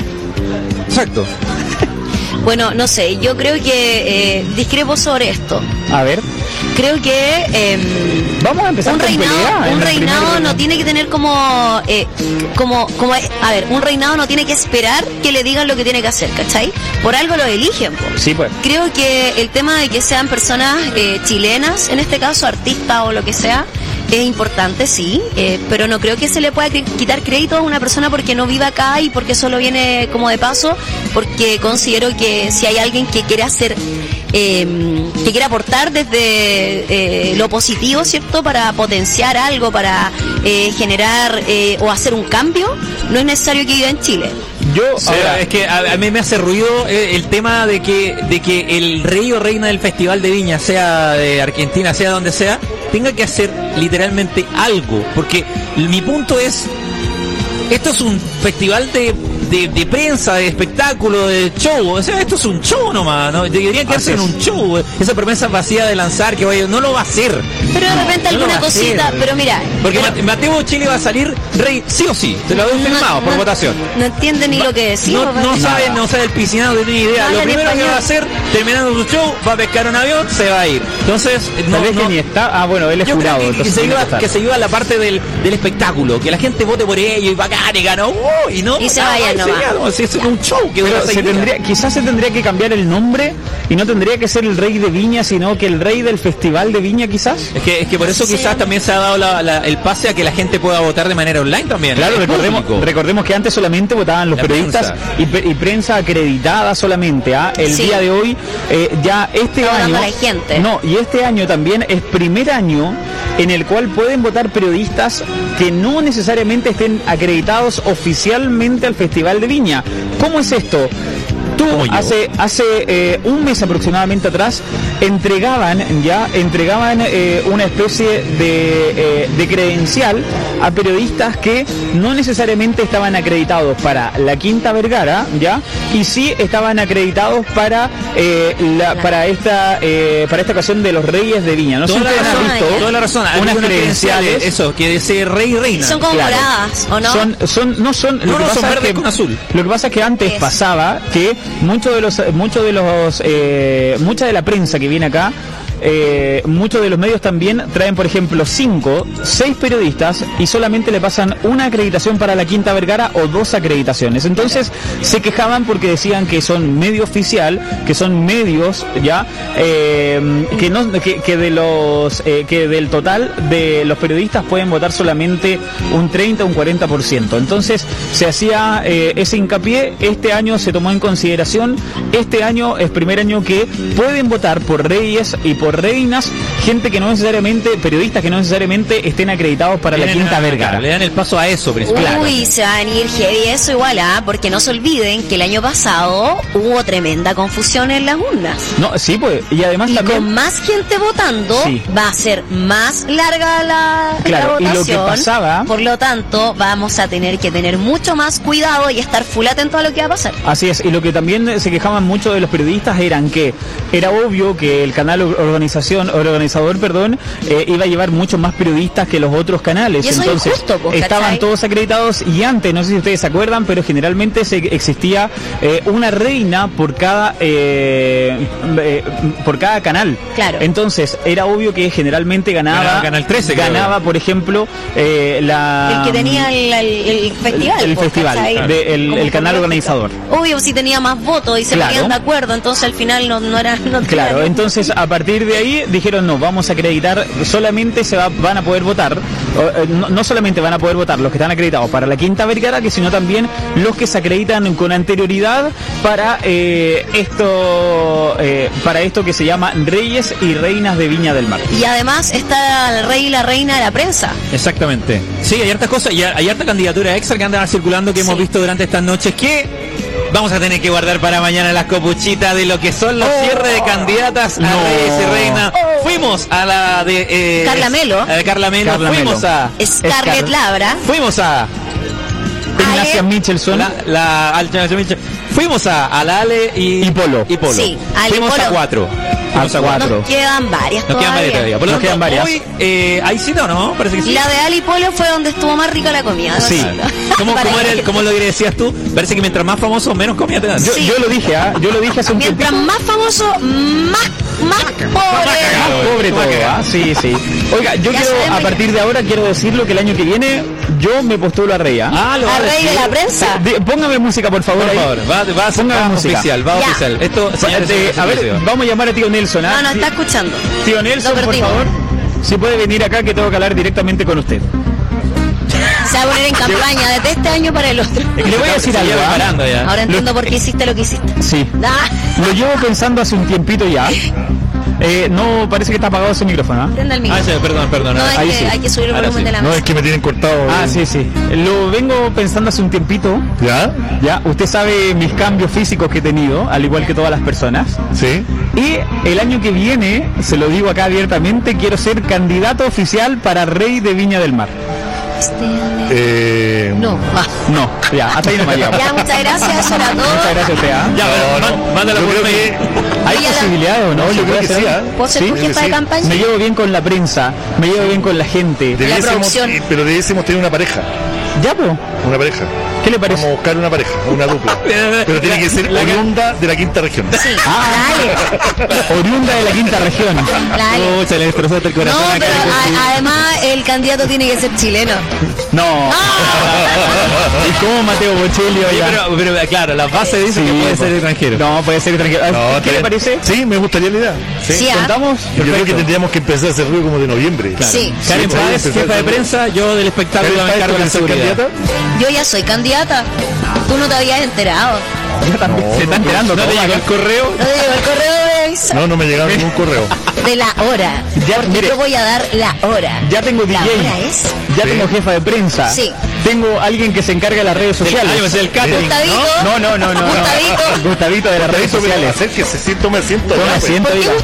Exacto. Bueno, no sé, yo creo que eh, discrepo sobre esto. A ver. Creo que eh, vamos a empezar un con reinado, pelea en un el reinado primer- no tiene que tener como, eh, como, como, a ver, un reinado no tiene que esperar que le digan lo que tiene que hacer, ¿cachai? Por algo lo eligen, po. Sí, pues. Creo que el tema de que sean personas eh, chilenas, en este caso artistas o lo que sea, es importante, sí, eh, pero no creo que se le pueda cri- quitar crédito a una persona porque no vive acá y porque solo viene como de paso, porque considero que si hay alguien que quiere hacer, eh, que quiere aportar desde eh, lo positivo, ¿cierto? Para potenciar algo, para eh, generar eh, o hacer un cambio, no es necesario que viva en Chile. Yo, O sea, ahora, es que a, a mí me hace ruido eh, el tema de que de que el rey o reina del Festival de Viña, sea de Argentina, sea donde sea, tenga que hacer literalmente algo. Porque mi punto es, esto es un festival de, de, de prensa, de espectáculo, de show. O sea, esto es un show nomás, ¿no? Deberían quedarse en un show. Esa promesa vacía de lanzar, que vaya, no lo va a hacer. Pero de repente no lo alguna va a cosita, hacer. pero mira, Porque pero- Mate- Mateo Chile va a salir rey, sí o sí. Te lo doy No, firmado por no- votación. no entiende ni lo que decimos. No, no sabe, no sabe el piscinado, no tiene idea. No Lo habla ni primero que español. va a hacer, terminando su show, va a pescar un avión, se va a ir. Entonces, no, tal vez no- que ni está. Ah, bueno, él es yo jurado. creo que, que entonces se tiene iba, estar. que se iba a la parte del, del espectáculo, que la gente vote por ello y bacán y ganó, uh, y no. Y se no, vayan no, nomás. sí, no, sí, es un show que Pero dura se seis días. tendría, quizás se tendría que cambiar el nombre y no tendría que ser el rey de Viña, sino que el rey del Festival de Viña, quizás. Es que, es que por eso Sí. quizás también se ha dado la- la- el pase a que la gente pueda votar de manera online también. Claro, Es recordemos, público. recordemos que antes solamente votaban los La periodistas prensa. y, pe- y prensa acreditada solamente. ¿Ah? El Sí. día de hoy, eh, ya este Está año. hablando la gente. No, y este año también es primer año en el cual pueden votar periodistas que no necesariamente estén acreditados oficialmente al Festival de Viña. ¿Cómo es esto? Tú Como yo. hace hace eh, un mes aproximadamente atrás entregaban ya entregaban eh, una especie de, eh, de credencial a periodistas que no necesariamente estaban acreditados para la Quinta Vergara, ya, y sí estaban acreditados para eh, la, para esta eh, para esta ocasión de los Reyes de Viña. No sé si Toda la ustedes han razón, visto toda la razón. Hay unas unas credenciales. credenciales, eso, que dice rey y reina. son como Claro. moradas, ¿o no? Son, son, no son, No, lo que no, son pasa es verdes que- con azul. Lo que pasa es que antes Eso. pasaba que muchos de los, muchos de los, eh, mucha de la prensa que viene acá, eh, muchos de los medios también traen, por ejemplo, cinco, seis periodistas y solamente le pasan una acreditación para la Quinta Vergara o dos acreditaciones. Entonces se quejaban porque decían que son medio oficial, que son medios ya, eh, que no, que, que de los, eh, que del total de los periodistas pueden votar solamente un treinta, un cuarenta por ciento. Entonces se hacía eh, ese hincapié. Este año se tomó en consideración. Este año es primer año que pueden votar por reyes y por reinas gente que no necesariamente, periodistas que no necesariamente estén acreditados para la Vienen Quinta a- Vergara. Le dan el paso a eso, principalmente. Uy, se va a venir heavy eso igual, ¿ah? Porque no se olviden que el año pasado hubo tremenda confusión en las urnas. No, sí, pues, y además Y también. con más gente votando, Sí. va a ser más larga la, Claro, y la lo que votación. pasaba- Por lo tanto, vamos a tener que tener mucho más cuidado y estar full atento a lo que va a pasar. Así es, y lo que también se quejaban mucho de los periodistas eran que era obvio que el canal organización, organizador, perdón, eh, iba a llevar muchos más periodistas que los otros canales. Y eso es Entonces, injusto, pues, estaban ¿cachai? todos acreditados y antes, no sé si ustedes se acuerdan, pero generalmente se existía eh, una reina por cada eh, eh, por cada canal. Claro. Entonces, era obvio que generalmente ganaba Ganaba Canal trece, creo. ganaba, por ejemplo, eh, la El que tenía el, el- el festival. el, el pues, festival, ¿cachai? de- el, Como el canal por organizador. Obvio, si tenía más votos y se Claro. ponían de acuerdo, entonces al final no, no era... No Claro, tenía- entonces a partir de ahí dijeron no, vamos a acreditar, solamente se va, van a poder votar, o, eh, no, no solamente van a poder votar los que están acreditados para la Quinta Vergara, que sino también los que se acreditan con anterioridad para eh, esto eh, para esto que se llama Reyes y Reinas de Viña del Mar. Y además está el rey y la reina de la prensa. Exactamente. Sí, hay hartas cosas, y hay harta candidatura extra que andan circulando que hemos Sí. visto durante estas noches que vamos a tener que guardar para mañana las copuchitas de lo que son los cierres de candidatas a No. Reyes y Reina. Fuimos a la de eh, Carla Melo. a la de Carla Melo, Carla fuimos Melo. a Scarlett Scar- Labra. fuimos a Ignacia Michelson. la, la Alta- fuimos a, a la Ale y, Y Polo. y Polo. Sí, Ale y fuimos a Polo. cuatro. Fuimos a cuatro. Nos quedan varias Nos quedan varias todavía. Por lo Nos tanto, quedan varias. hoy eh, hay cita o no? Parece que sí. La de Ali Polo fue donde estuvo más rica la comida. ¿no? Sí. ¿Cómo, Para cómo, era el- que- cómo lo decías tú? Parece que mientras más famoso, menos comida te dan. Yo, Sí. yo lo dije, ¿ah? yo lo dije hace un tiempo. Mientras más famoso, más, más pobre. Más pobre todo, ¿ah? Sí, sí. Oiga, yo Ya quiero, sabemos a partir de ahora, quiero decirlo que el año que viene yo me postulo a rey, ¿ah? Ah, lo va ¿A a rey de decir. la prensa? De- póngame música, por favor. Por ahí. favor, va, va, Póngame va música. oficial, va Ya. oficial. Esto, señores, Eh, señores, a ver, señores, vamos a llamar a tío Nelson, ¿ah? No, no Sí. está escuchando. Tío Nelson, Lo por perdimos. favor, si puede venir acá que tengo que hablar directamente con usted. Se va a poner en campaña desde este año para el otro. Le voy a decir se algo, lleva ¿ah? preparando ya. Ahora entiendo por qué hiciste lo que hiciste. Sí. Ah, Lo llevo pensando hace un tiempito ya. Eh, no, parece que está apagado ese micrófono, ¿ah? prenda el Ah, micrófono. ya, perdón, perdón. No, ahora- es ahí que sí. hay que subir el Ahora volumen sí. de la No, mesa. es que me tienen cortado. Ah, eh. sí, sí. Lo vengo pensando hace un tiempito. ¿Ya? Ya, usted sabe mis cambios físicos que he tenido, al igual que todas las personas. Sí. Y el año que viene, se lo digo acá abiertamente, quiero ser candidato oficial para Rey de Viña del Mar. Eh, No, va. No, ya, hasta ahí no me llegamos. Ya, muchas gracias, eso era todo. Muchas gracias a usted, ¿ah? Ya, pero no, má- mándalo yo por creo mail. que- ¿Hay Oye, la- posibilidades o no? No, ¿Se yo puede creo que hacer? sí, ¿ah? ¿Puedo ser Sí, tu creo que jefa de sí. campaña? Me llevo bien con la prensa, me llevo bien con la gente. Debiésemos- producción. eh, pero debiésemos tener una pareja. ¿Ya, po? Una pareja. ¿Qué le parece? Vamos a buscar una pareja, una dupla. Pero tiene que ser oriunda de la quinta región. Sí, Ah, dale, oriunda de la quinta región. dale. Pucha, le destrozaste el No, corazón acá. pero a- además el candidato tiene que ser chileno. No. ¿Y cómo Mateo Bocelli? Oye, oiga? pero, pero claro, la base dice Sí, que puede po. ser extranjero. No, puede ser extranjero. No, ¿Qué está le bien. parece? Sí, me gustaría la idea. Sí. Sí, ¿ah? ¿Contamos? Yo creo que Perfecto. tendríamos que empezar a hacer ruido como de noviembre. Sí. Karen Sí, Páez, sí, jefa de sí. prensa, yo del espectáculo ¿Karen me Páez, encargo de la ¿tú eres seguridad. candidata? Yo ya soy candidata. Tú no te habías enterado. Yo también. No, Se está no, enterando ¿No todo te llegó acá. el correo? No te llegó el correo de aviso No, no me llegaron ningún correo. de la hora. Ya, Porque mire. yo voy a dar la hora. Ya tengo D ¿La J, hora es? ya Sí. tengo jefa de prensa, Sí. tengo alguien que se encarga de las redes sociales. Ah, yo pensé el catering. Gustavito. No, no, no, no. no. Gustavito. Gustavito de las redes Eso, pero sociales. acérquese, sí, tome asiento. Tome ya, pues. asiento, ¿Por qué diga.